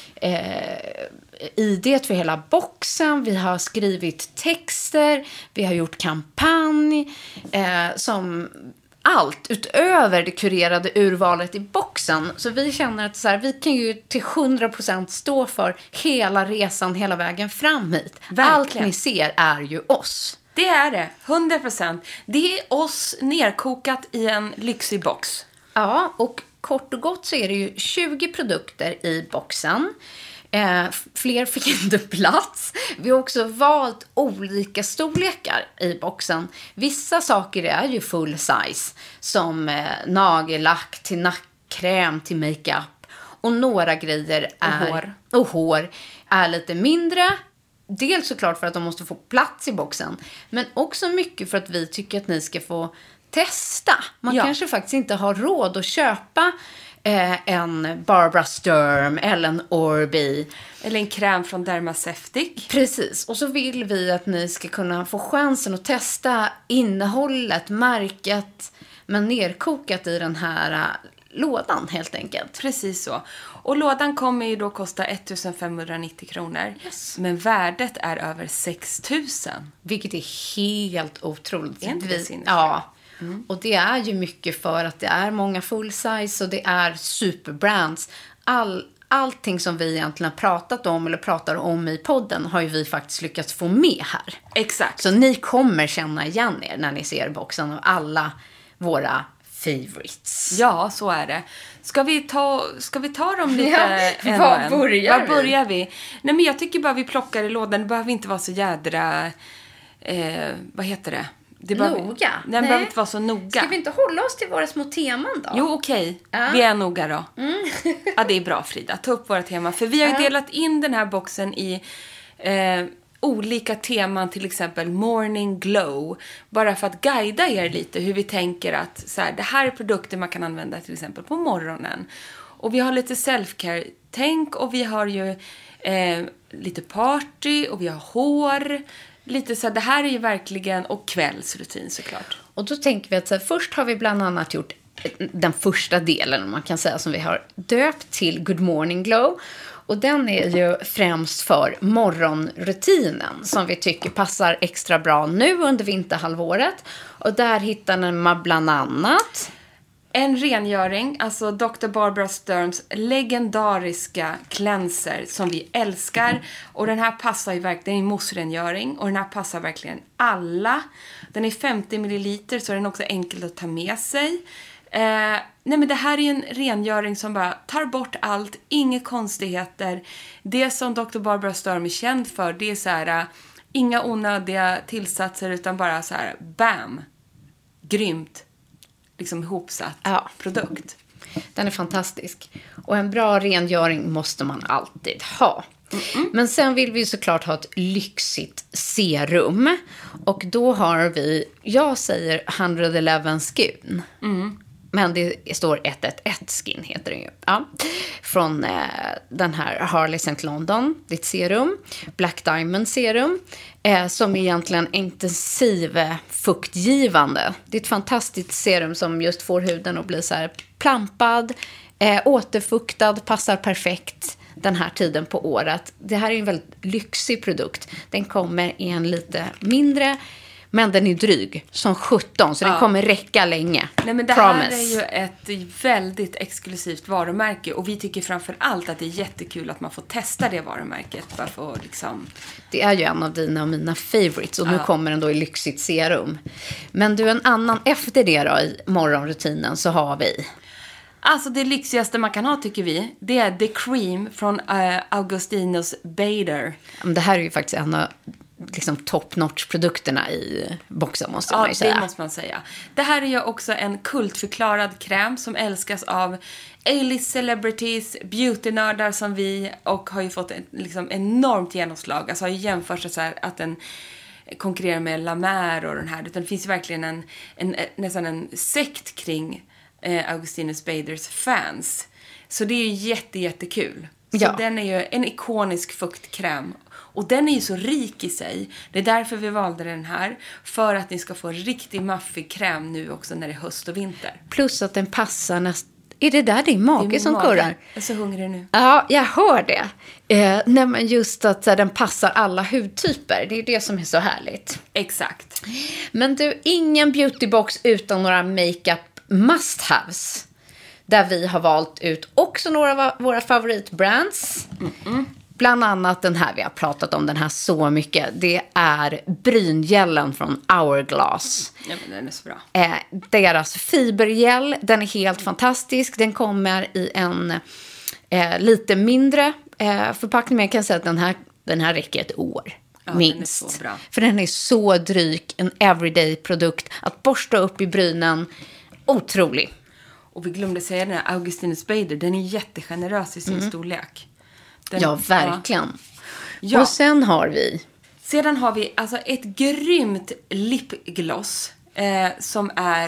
idéet för hela boxen. Vi har skrivit texter, vi har gjort kampanj som... allt utöver det kurerade urvalet i boxen. Så vi känner att så här, vi kan ju till 100% stå för hela resan, hela vägen fram hit. Verkligen. Allt ni ser är ju oss. Det är det, 100%. Det är oss nerkokat i en lyxig box. Ja, och kort och gott så är det ju 20 produkter i boxen. Fler fick inte plats. Vi har också valt olika storlekar i boxen. Vissa saker är ju full size, som nagellack till nackkräm till makeup. Och några grejer är hår är lite mindre. Dels såklart för att de måste få plats i boxen, men också mycket för att vi tycker att ni ska få testa. Man kanske faktiskt inte har råd att köpa en Barbara Sturm eller en Orbi. Eller en kräm från Dermaceutic. Precis, och så vill vi att ni ska kunna få chansen att testa innehållet, märket, men nerkokat i den här lådan helt enkelt. Precis så. Och lådan kommer ju då kosta 1590 kronor. Yes. Men värdet är över 6000. Vilket är helt otroligt. Är inte det sinnessjukt? Ja. Och det är ju mycket för att det är många full size och det är superbrands. allting som vi egentligen har pratat om eller pratar om i podden har ju vi faktiskt lyckats få med här. Exakt. Så ni kommer känna igen er när ni ser boxen av alla våra favorites. Ja, så är det. Ska vi ta dem lite Var börjar vi? Nej, men jag tycker bara vi plockar i lådan. Det behöver inte vara så jädra... vad heter det? Noga? Nej, det behöver inte vara så noga. Ska vi inte hålla oss till våra små teman då? Jo, okej. Vi är noga då. Ja, det är bra, Frida. Ta upp våra teman. För vi har ju delat in den här boxen i... olika teman, till exempel morning glow, bara för att guida er lite hur vi tänker att så här, det här är produkter man kan använda till exempel på morgonen. Och vi har lite self-care-tänk och vi har ju lite party och vi har hår, lite så här, det här är ju verkligen, och kvällsrutin såklart. Och då tänker vi att så här, först har vi bland annat gjort den första delen, man kan säga, som vi har döpt till Good Morning Glow. Och den är ju främst för morgonrutinen som vi tycker passar extra bra nu under vinterhalvåret. Och där hittar man bland annat... En rengöring, alltså Dr. Barbara Sturms legendariska cleanser som vi älskar. Och den här passar ju verkligen, en mossrengöring. Och den här passar verkligen alla. Den är 50 ml så den är också enkel att ta med sig. Nej, men det här är en rengöring som bara tar bort allt, inga konstigheter. Det som Dr. Barbara Sturm är känd för, det är så här, inga onödiga tillsatser utan bara så här, bam, grymt, liksom ihopsatt produkt. Den är fantastisk. Och en bra rengöring måste man alltid ha. Men sen vill vi såklart ha ett lyxigt serum. Och då har vi, jag säger 111 Skin. Men det står 111 Skin heter det ju. Ja. Från den här Harley St. London, ditt serum. Black Diamond serum. Som är egentligen intensiv fuktgivande. Det är ett fantastiskt serum som just får huden att bli så här plampad. Återfuktad, passar perfekt den här tiden på året. Det här är en väldigt lyxig produkt. Den kommer i en lite mindre... Men den är dryg, som 17, så den kommer räcka länge. Nej, men det här är ju ett väldigt exklusivt varumärke. Och vi tycker framför allt att det är jättekul att man får testa det varumärket. Bara för liksom... Det är ju en av dina och mina favorites. Och nu kommer den då i lyxigt serum. Men du, en annan efter det då i morgonrutinen så har vi... Alltså det lyxigaste man kan ha tycker vi, det är The Cream från Augustinus Bader. Det här är ju faktiskt en av... liksom top-notch-produkterna i boxen måste man ju säga. Ja, det måste man säga. Det här är ju också en kultförklarad kräm som älskas av A-list celebrities, beautynördar som vi, och har ju fått ett liksom enormt genomslag. Alltså har ju jämfört så här att den konkurrerar med La Mer och den här. Utan det finns ju verkligen nästan en sekt kring Augustinus Baders fans. Så det är ju jättekul. Så den är ju en ikonisk fuktkräm. Och den är ju så rik i sig. Det är därför vi valde den här. För att ni ska få en riktigt maffig kräm nu också när det är höst och vinter. Plus att den passar Är det där din mage som kurrar? Jag är så hungrig nu. Ja, jag hör det. Nej, men just att den passar alla hudtyper. Det är det som är så härligt. Exakt. Men du, ingen beautybox utan några makeup must-haves. Där vi har valt ut också några av våra favoritbrands. Bland annat den här vi har pratat om, den här så mycket. Det är bryngällen från Hourglass. Ja, men den är så bra. Deras fibergel, den är helt fantastisk. Den kommer i en lite mindre förpackning. Men jag kan säga att den här räcker ett år. Ja, minst. Den är så bra. För den är så dryg, en everyday-produkt. Att borsta upp i brynen, otrolig. Och vi glömde säga den här Augustinus Bader, den är jättegenerös i sin storlek. Ja, verkligen. Ja. Och sen har vi alltså ett grymt lipgloss som är...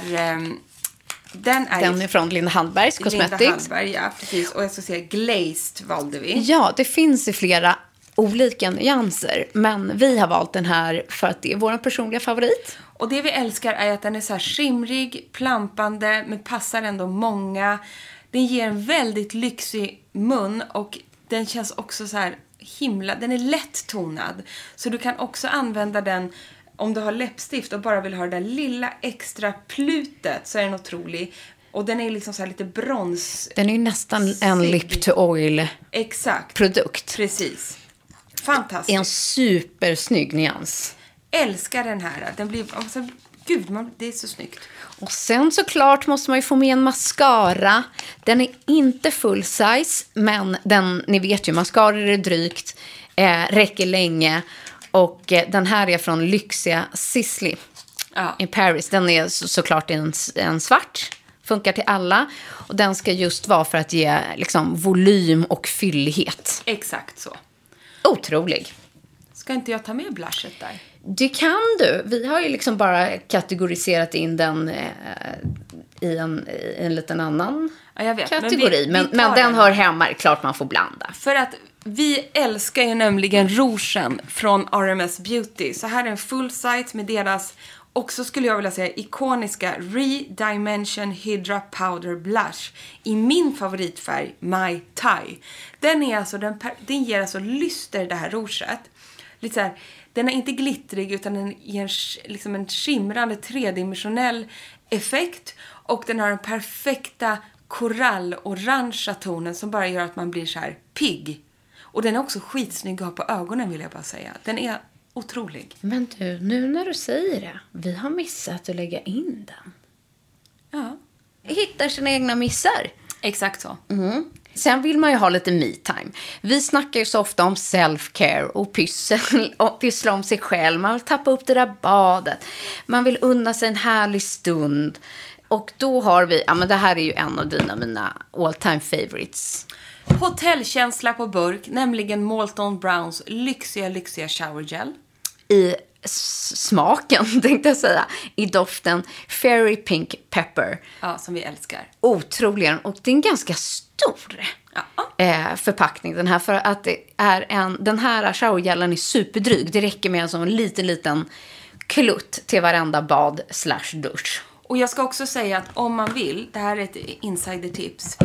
Den är från Linda Hallbergs Cosmetics. Linda Hallberg, ja, precis. Och jag ska säga glazed valde vi. Ja, det finns i flera olika nyanser. Men vi har valt den här för att det är vår personliga favorit. Och det vi älskar är att den är så här skimrig, plampande, men passar ändå många. Den ger en väldigt lyxig mun och den känns också så här den är lätt tonad. Så du kan också använda den om du har läppstift och bara vill ha det där lilla extra plutet, så är den otrolig. Och den är liksom så här lite brons. Den är ju nästan en lip to oil. Exakt. Produkt. Precis. Fantastiskt. En supersnygg nyans. Älskar den här. Den blir, alltså, gud, det är så snyggt. Och sen såklart måste man ju få med en mascara. Den är inte full size, men den, ni vet ju, mascara är drygt, räcker länge. Och den här är från Lyxia Sisley i Paris. Den är såklart en svart, funkar till alla. Och den ska just vara för att ge liksom volym och fyllighet. Exakt så. Otrolig. Ska inte jag ta med blushet där? Det kan du. Vi har ju liksom bara kategoriserat in den i en liten annan kategori. Men den hör hemma. Klart man får blanda. För att vi älskar ju nämligen rougen från RMS Beauty. Så här är en full size med deras, också skulle jag vilja säga, ikoniska Re-Dimension Hydra Powder Blush i min favoritfärg, My Thai. Den är alltså, den ger alltså lyster, det här rouget. Lite så här, den är inte glittrig utan den ger liksom en skimrande tredimensionell effekt. Och den har den perfekta korallorangea tonen som bara gör att man blir så här pigg. Och den är också skitsnygg att ha på ögonen, vill jag bara säga. Den är otrolig. Men du, nu när du säger det, vi har missat att lägga in den. Ja. Hittar sina egna missar. Exakt så. Mm. Sen vill man ju ha lite me-time. Vi snackar ju så ofta om self-care och pyssla om sig själv. Man vill tappa upp det där badet. Man vill unna sig en härlig stund. Och då har vi, ja men det här är ju en av mina all-time favorites. Hotellkänsla på burk, nämligen Molton Browns lyxiga shower gel. I smaken, tänkte jag säga. I doften Fairy Pink Pepper. Ja, som vi älskar. Otroligen. Och det är en ganska stor förpackning. Den här, för att det är den här showergelen är superdryg. Det räcker med en sån liten klutt till varenda bad/dusch. Och jag ska också säga att om man vill, det här är ett insidertips.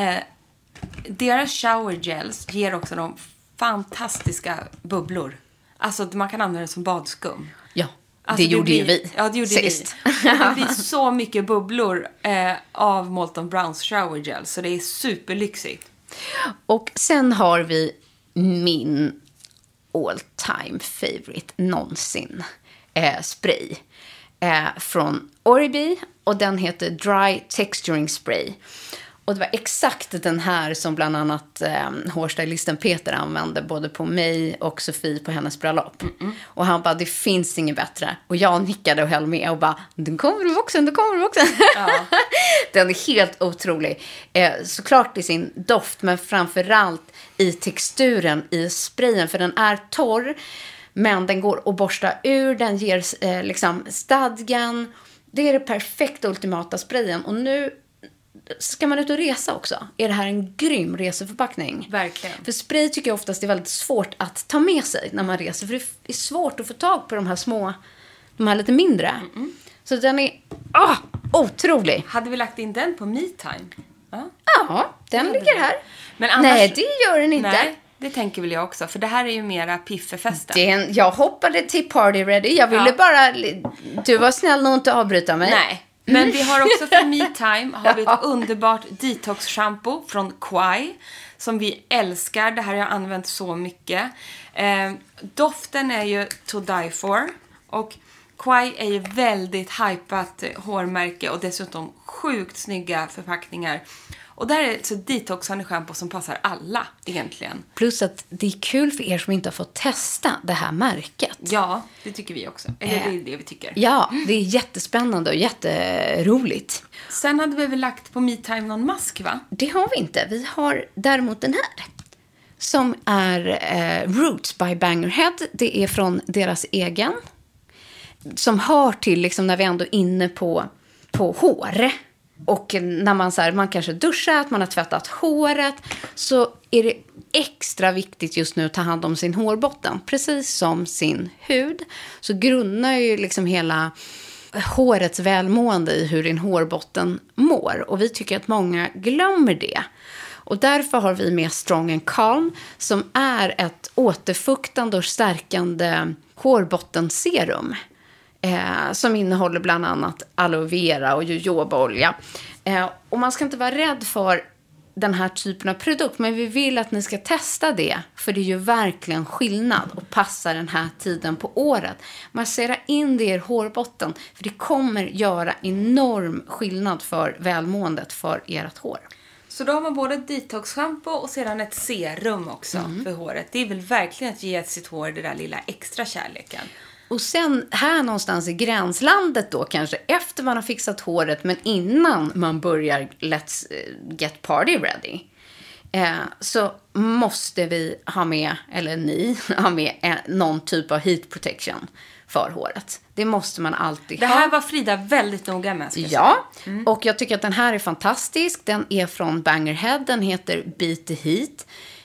Deras shower gels ger också de fantastiska bubblor. Alltså man kan använda det som badskum. Ja, alltså, det gjorde ju vi. Ja, det gjorde sist. vi. Det blir så mycket bubblor av Molton Browns shower gel. Så det är superlyxigt. Och sen har vi min all time favorite någonsin spray. Från Oribe. Och den heter Dry Texturing Spray. Och det var exakt den här som bland annat hårstylisten Peter använde både på mig och Sofie på hennes bröllop. Och han bara, det finns inget bättre. Och jag nickade och höll med och bara, den kommer du också. Ja. Den är helt otrolig. Såklart i sin doft, men framförallt i texturen i sprayen. För den är torr, men den går att borsta ur. Den ger liksom stadgan. Det är det perfekta ultimata sprayen. Och nu ska man ut och resa också, är det här en grym reseförpackning. Verkligen. För spray tycker jag oftast är väldigt svårt att ta med sig när man reser. För det är svårt att få tag på de här små, de här lite mindre. Så den är otrolig. Hade vi lagt in den på MeTime? Ja, den ligger här. Men annars, nej, det gör den inte. Nej, det tänker väl jag också. För det här är ju mera piffefesten. Jag hoppade till party ready. Jag ville bara, du var snäll nog inte avbryta mig. Nej. Men vi har också för MeTime har vi ett underbart detox-shampoo från Quai som vi älskar. Det här har jag använt så mycket. Doften är ju to die for. Och Quai är ju väldigt hypat hårmärke och dessutom sjukt snygga förpackningar. Och där är så detoxande shampoo som passar alla egentligen. Plus att det är kul för er som inte har fått testa det här märket. Ja, det tycker vi också. Eller det är det vi tycker. Ja, det är jättespännande och jätteroligt. Sen hade vi väl lagt på MeTime någon mask, va? Det har vi inte. Vi har däremot den här. Som är Roots by Bangerhead. Det är från deras egen. Som hör till liksom när vi ändå är inne på hår. Och när man kanske duschat, man har tvättat håret, så är det extra viktigt just nu att ta hand om sin hårbotten. Precis som sin hud så grundar ju liksom hela hårets välmående i hur din hårbotten mår. Och vi tycker att många glömmer det. Och därför har vi med Strong and Calm som är ett återfuktande och stärkande hårbottenserum. Som innehåller bland annat aloe vera och jojobaolja. Och man ska inte vara rädd för den här typen av produkt. Men vi vill att ni ska testa det. För det är ju verkligen skillnad och passar den här tiden på året. Massera in det i er hårbotten. För det kommer göra enorm skillnad för välmåendet för ert hår. Så då har man både detox-shampoo och sedan ett serum också för håret. Det är väl verkligen att ge sitt hår det där lilla extra kärleken. Och sen här någonstans i gränslandet då kanske efter man har fixat håret men innan man börjar let's get party ready. Så måste vi ha med, eller ni ha med någon typ av heat protection för håret. Det måste man alltid ha. Det här var Frida väldigt noga med, ska jag säga. Och jag tycker att den här är fantastisk. Den är från Bangerhead. Den heter Beat the Heat.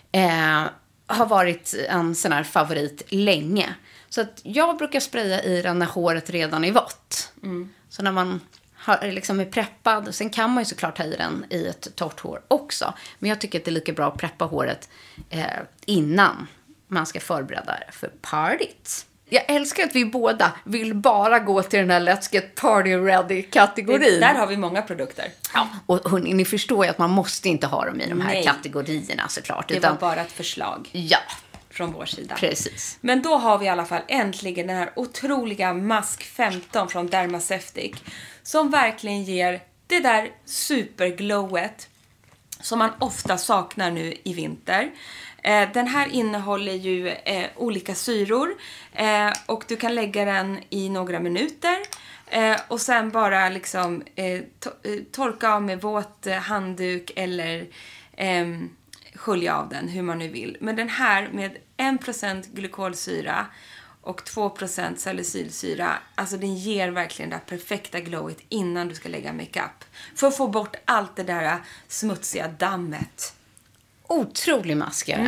Har varit en sån här favorit länge. Så att jag brukar spraya i den när håret redan är vått. Så när man liksom är preppad. Sen kan man ju såklart ha i den i ett torrt hår också. Men jag tycker att det är lika bra att preppa håret innan man ska förbereda för partyt. Jag älskar att vi båda vill bara gå till den här Let's Get Party Ready-kategorin. Där har vi många produkter. Ja, och hörni, ni förstår ju att man måste inte ha dem i de här kategorierna såklart. Det var bara ett förslag. Ja. Från vår sida. Precis. Men då har vi i alla fall äntligen den här otroliga Mask 15 från Dermaceutic. Som verkligen ger det där superglowet som man ofta saknar nu i vinter. Den här innehåller ju olika syror och du kan lägga den i några minuter och sen bara liksom torka av med våt handduk eller skölja av den hur man nu vill. Men den här med 1% glykolsyra och 2% salicylsyra, alltså den ger verkligen det perfekta glowet innan du ska lägga makeup. För att få bort allt det där smutsiga dammet. Otrolig maskare.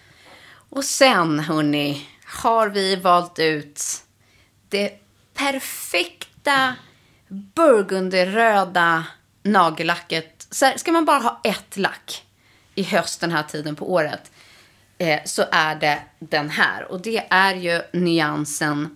Och sen, hörni, har vi valt ut det perfekta burgunderröda nagellacket. Så här, ska man bara ha ett lack i höst den här tiden på året så är det den här. Och det är ju nyansen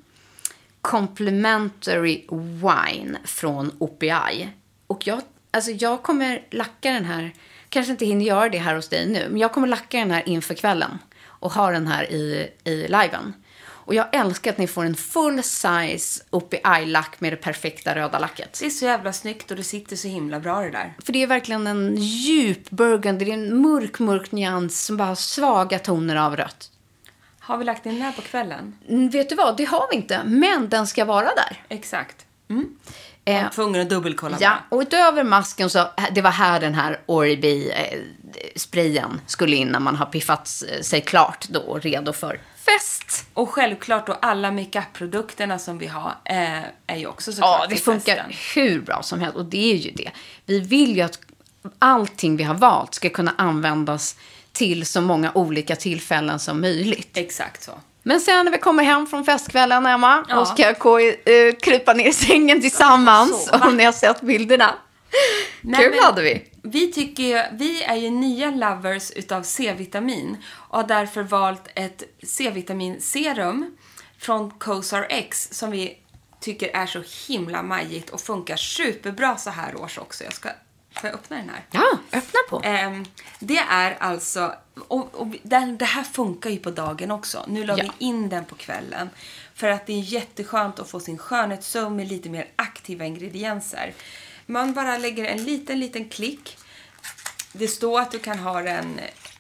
Complimentary Wine från OPI. Och jag kommer lacka den här. Kanske inte hinner göra det här hos dig nu. Men jag kommer lacka den här inför kvällen. Och ha den här i liven. Och jag älskar att ni får en full size OPI-lack med det perfekta röda lacket. Det är så jävla snyggt och det sitter så himla bra det där. För det är verkligen en djup burgundy. Det är en mörk nyans som bara har svaga toner av rött. Har vi lagt den här på kvällen? Vet du vad? Det har vi inte. Men den ska vara där. Exakt. Jag var tvungen att dubbelkolla. Ja, och utöver masken så det var här den här Oribi-sprayen skulle in när man har piffat sig klart då och redo för fest. Och självklart då alla makeup-produkterna som vi har är ju också såklart. Ja, det funkar hur bra som helst och det är ju det. Vi vill ju att allting vi har valt ska kunna användas till så många olika tillfällen som möjligt. Exakt så. Men sen när vi kommer hem från festkvällen, Emma, och ska krypa ner i sängen tillsammans, om ni har sett bilderna. Kul hade vi. Vi är ju nya lovers utav C-vitamin och har därför valt ett C-vitaminserum från COSAR X som vi tycker är så himla majigt och funkar superbra så här års också. Får jag öppna den här? Ja, öppna på. Det är alltså, och det här funkar ju på dagen också. Nu la vi in den på kvällen. För att det är jätteskönt att få sin skönhetssömn med lite mer aktiva ingredienser. Man bara lägger en liten klick. Det står att du kan ha den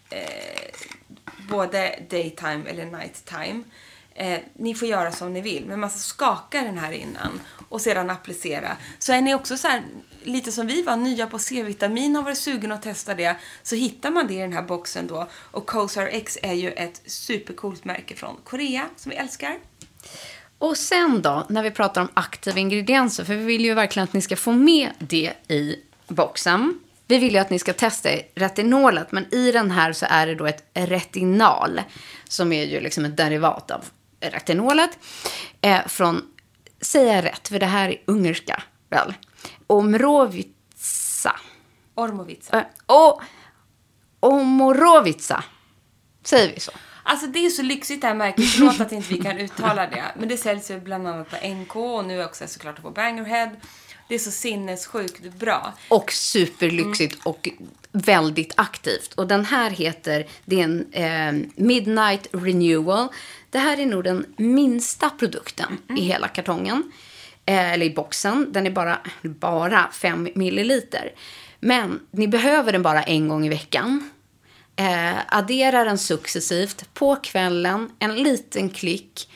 både daytime eller nighttime. Ni får göra som ni vill. Men man ska skaka den här innan. Och sedan applicera. Så är ni också så här, lite som vi var nya på C-vitamin och var sugen att testa det. Så hittar man det i den här boxen då. Och COSAR X är ju ett supercoolt märke från Korea som vi älskar. Och sen då, när vi pratar om aktiva ingredienser. För vi vill ju verkligen att ni ska få med det i boxen. Vi vill ju att ni ska testa retinolet. Men i den här så är det då ett retinal. Som är ju liksom ett derivat av retinolet. Från, säger jag rätt, för det här är ungerska, väl? Omorovica. Omorovica. Säger vi så? Alltså det är så lyxigt det här märket. Förlåt att inte vi kan uttala det. Men det säljs ju bland annat på NK och nu också såklart på Bangerhead. Det är så sinnessjukt bra. Och superlyxigt och väldigt aktivt. Och den här heter, det är en Midnight Renewal. Det här är nog den minsta produkten i hela kartongen. Eller i boxen. Den är bara 5 milliliter. Men ni behöver den bara en gång i veckan. Addera den successivt på kvällen. En liten klick.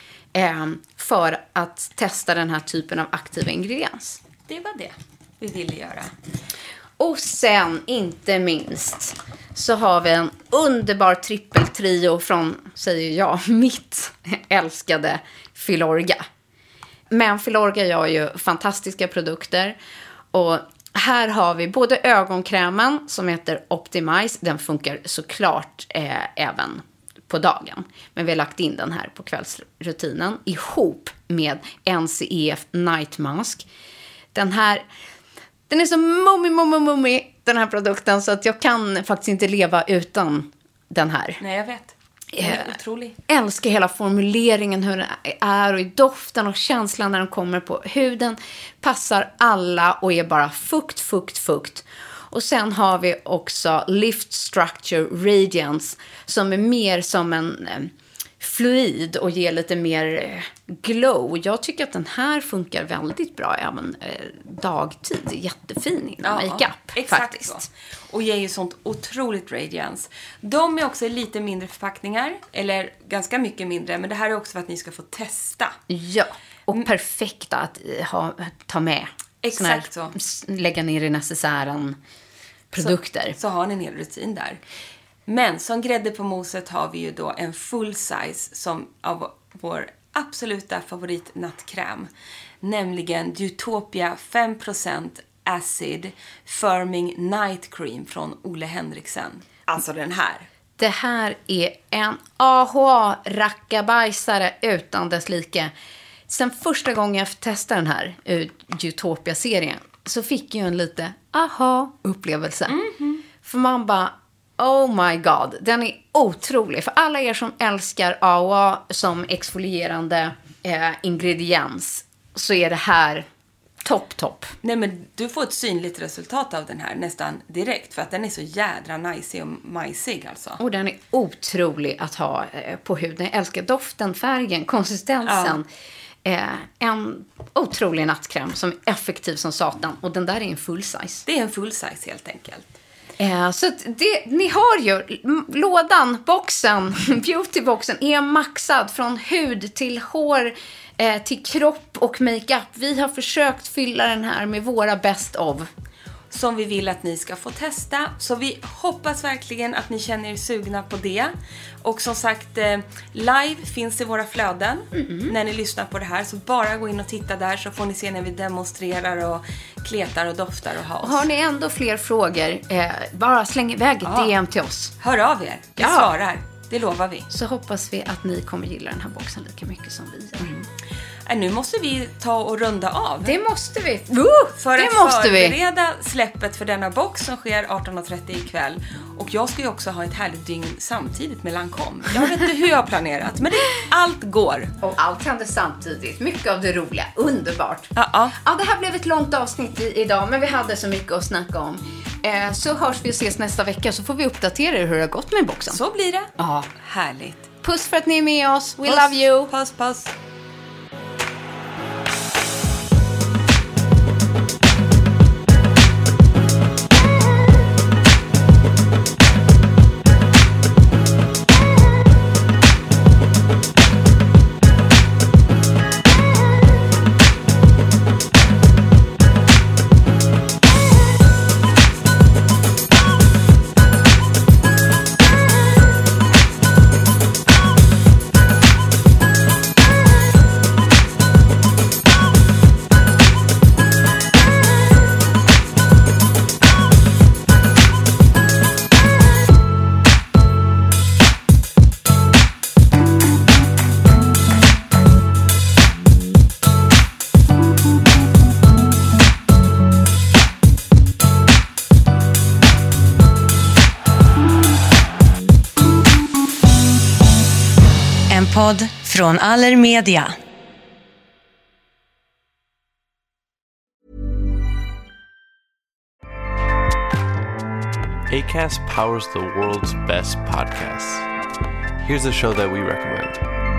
För att testa den här typen av aktiva ingrediens. Det var det vi ville göra. Och sen, inte minst, så har vi en underbar trippeltrio från, säger jag, mitt älskade Filorga. Men Filorga gör ju fantastiska produkter. Och här har vi både ögonkrämen som heter Optimize. Den funkar såklart även på dagen. Men vi har lagt in den här på kvällsrutinen ihop med NCEF Night Mask. Den är så mummi, den här produkten, så att jag kan faktiskt inte leva utan den här. Nej, jag vet. Det är otrolig. Älskar hela formuleringen, hur den är och i doften och känslan när den kommer på huden. Passar alla och är bara fukt. Och sen har vi också Lift Structure Radiance som är mer som en fluid och ger lite mer glow. Jag tycker att den här funkar väldigt bra även dagtid. Jättefin innan makeup. Exakt faktiskt. Så. Och ger ju sånt otroligt radiance. De är också lite mindre förpackningar. Eller ganska mycket mindre. Men det här är också för att ni ska få testa. Ja, och perfekta att ta med. Exakt så. Lägga ner i necessären produkter. Så har ni en hel rutin där. Men som grädde på moset har vi ju då en full size som av vår absoluta favoritnattkräm. Nämligen Utopia 5% Acid Firming Night Cream från Ole Henriksen. Alltså den här. Det här är en AHA-rackabajsare utan dess like. Sen första gången jag testade den här Utopia-serien så fick jag en lite aha-upplevelse. För man bara, oh my god, den är otrolig. För alla er som älskar AHA som exfolierande ingrediens så är det här topp. Nej, men du får ett synligt resultat av den här nästan direkt. För att den är så jädra nice och majsig alltså. Och den är otrolig att ha på huden. Jag älskar doften, färgen, konsistensen. En otrolig nattkräm som är effektiv som satan. Och den där är en full size. Det är en full size helt enkelt. Så att ni har ju lådan, boxen, beautyboxen är maxad från hud till hår till kropp och makeup. Vi har försökt fylla den här med våra best of. Som vi vill att ni ska få testa. Så vi hoppas verkligen att ni känner er sugna på det. Och som sagt, live finns i våra flöden när ni lyssnar på det här. Så bara gå in och titta där så får ni se när vi demonstrerar och kletar och doftar och har oss. Har ni ändå fler frågor, bara släng iväg ett DM till oss. Hör av er, vi svarar. Det lovar vi. Så hoppas vi att ni kommer gilla den här boxen lika mycket som vi gör. Nu måste vi ta och runda av. Det måste vi. För att förbereda släppet för denna box som sker 18.30 ikväll. Och jag ska ju också ha ett härligt dygn samtidigt med Lancome. Jag vet inte hur jag har planerat, men allt går. Och allt händer samtidigt. Mycket av det roliga. Underbart. Ja, det här blev ett långt avsnitt idag, men vi hade så mycket att snacka om. Så hörs vi och ses nästa vecka så får vi uppdatera hur det har gått med boxen. Så blir det. Ja. Härligt. Puss för att ni är med oss. We love you. Puss. Podd från Allermedia. Acast powers the world's best podcasts. Here's a show that we recommend.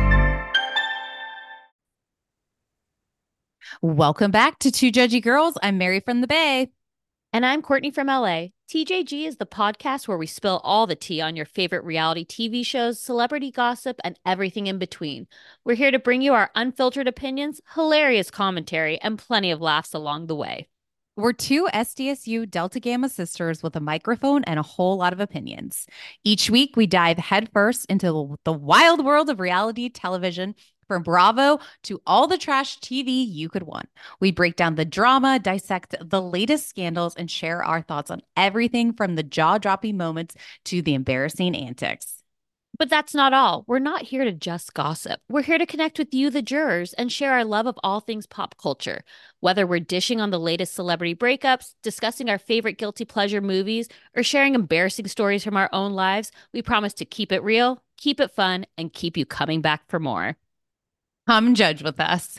Welcome back to Two Judgy Girls. I'm Mary from the Bay. And I'm Courtney from LA. TJG is the podcast where we spill all the tea on your favorite reality TV shows, celebrity gossip, and everything in between. We're here to bring you our unfiltered opinions, hilarious commentary, and plenty of laughs along the way. We're two SDSU Delta Gamma sisters with a microphone and a whole lot of opinions. Each week, we dive headfirst into the wild world of reality television, from Bravo to all the trash TV you could want. We break down the drama, dissect the latest scandals, and share our thoughts on everything from the jaw-dropping moments to the embarrassing antics. But that's not all. We're not here to just gossip. We're here to connect with you, the jurors, and share our love of all things pop culture. Whether we're dishing on the latest celebrity breakups, discussing our favorite guilty pleasure movies, or sharing embarrassing stories from our own lives, we promise to keep it real, keep it fun, and keep you coming back for more. Come judge with us.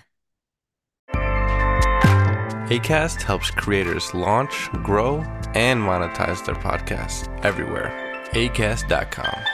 Acast helps creators launch, grow, and monetize their podcasts everywhere. Acast.com.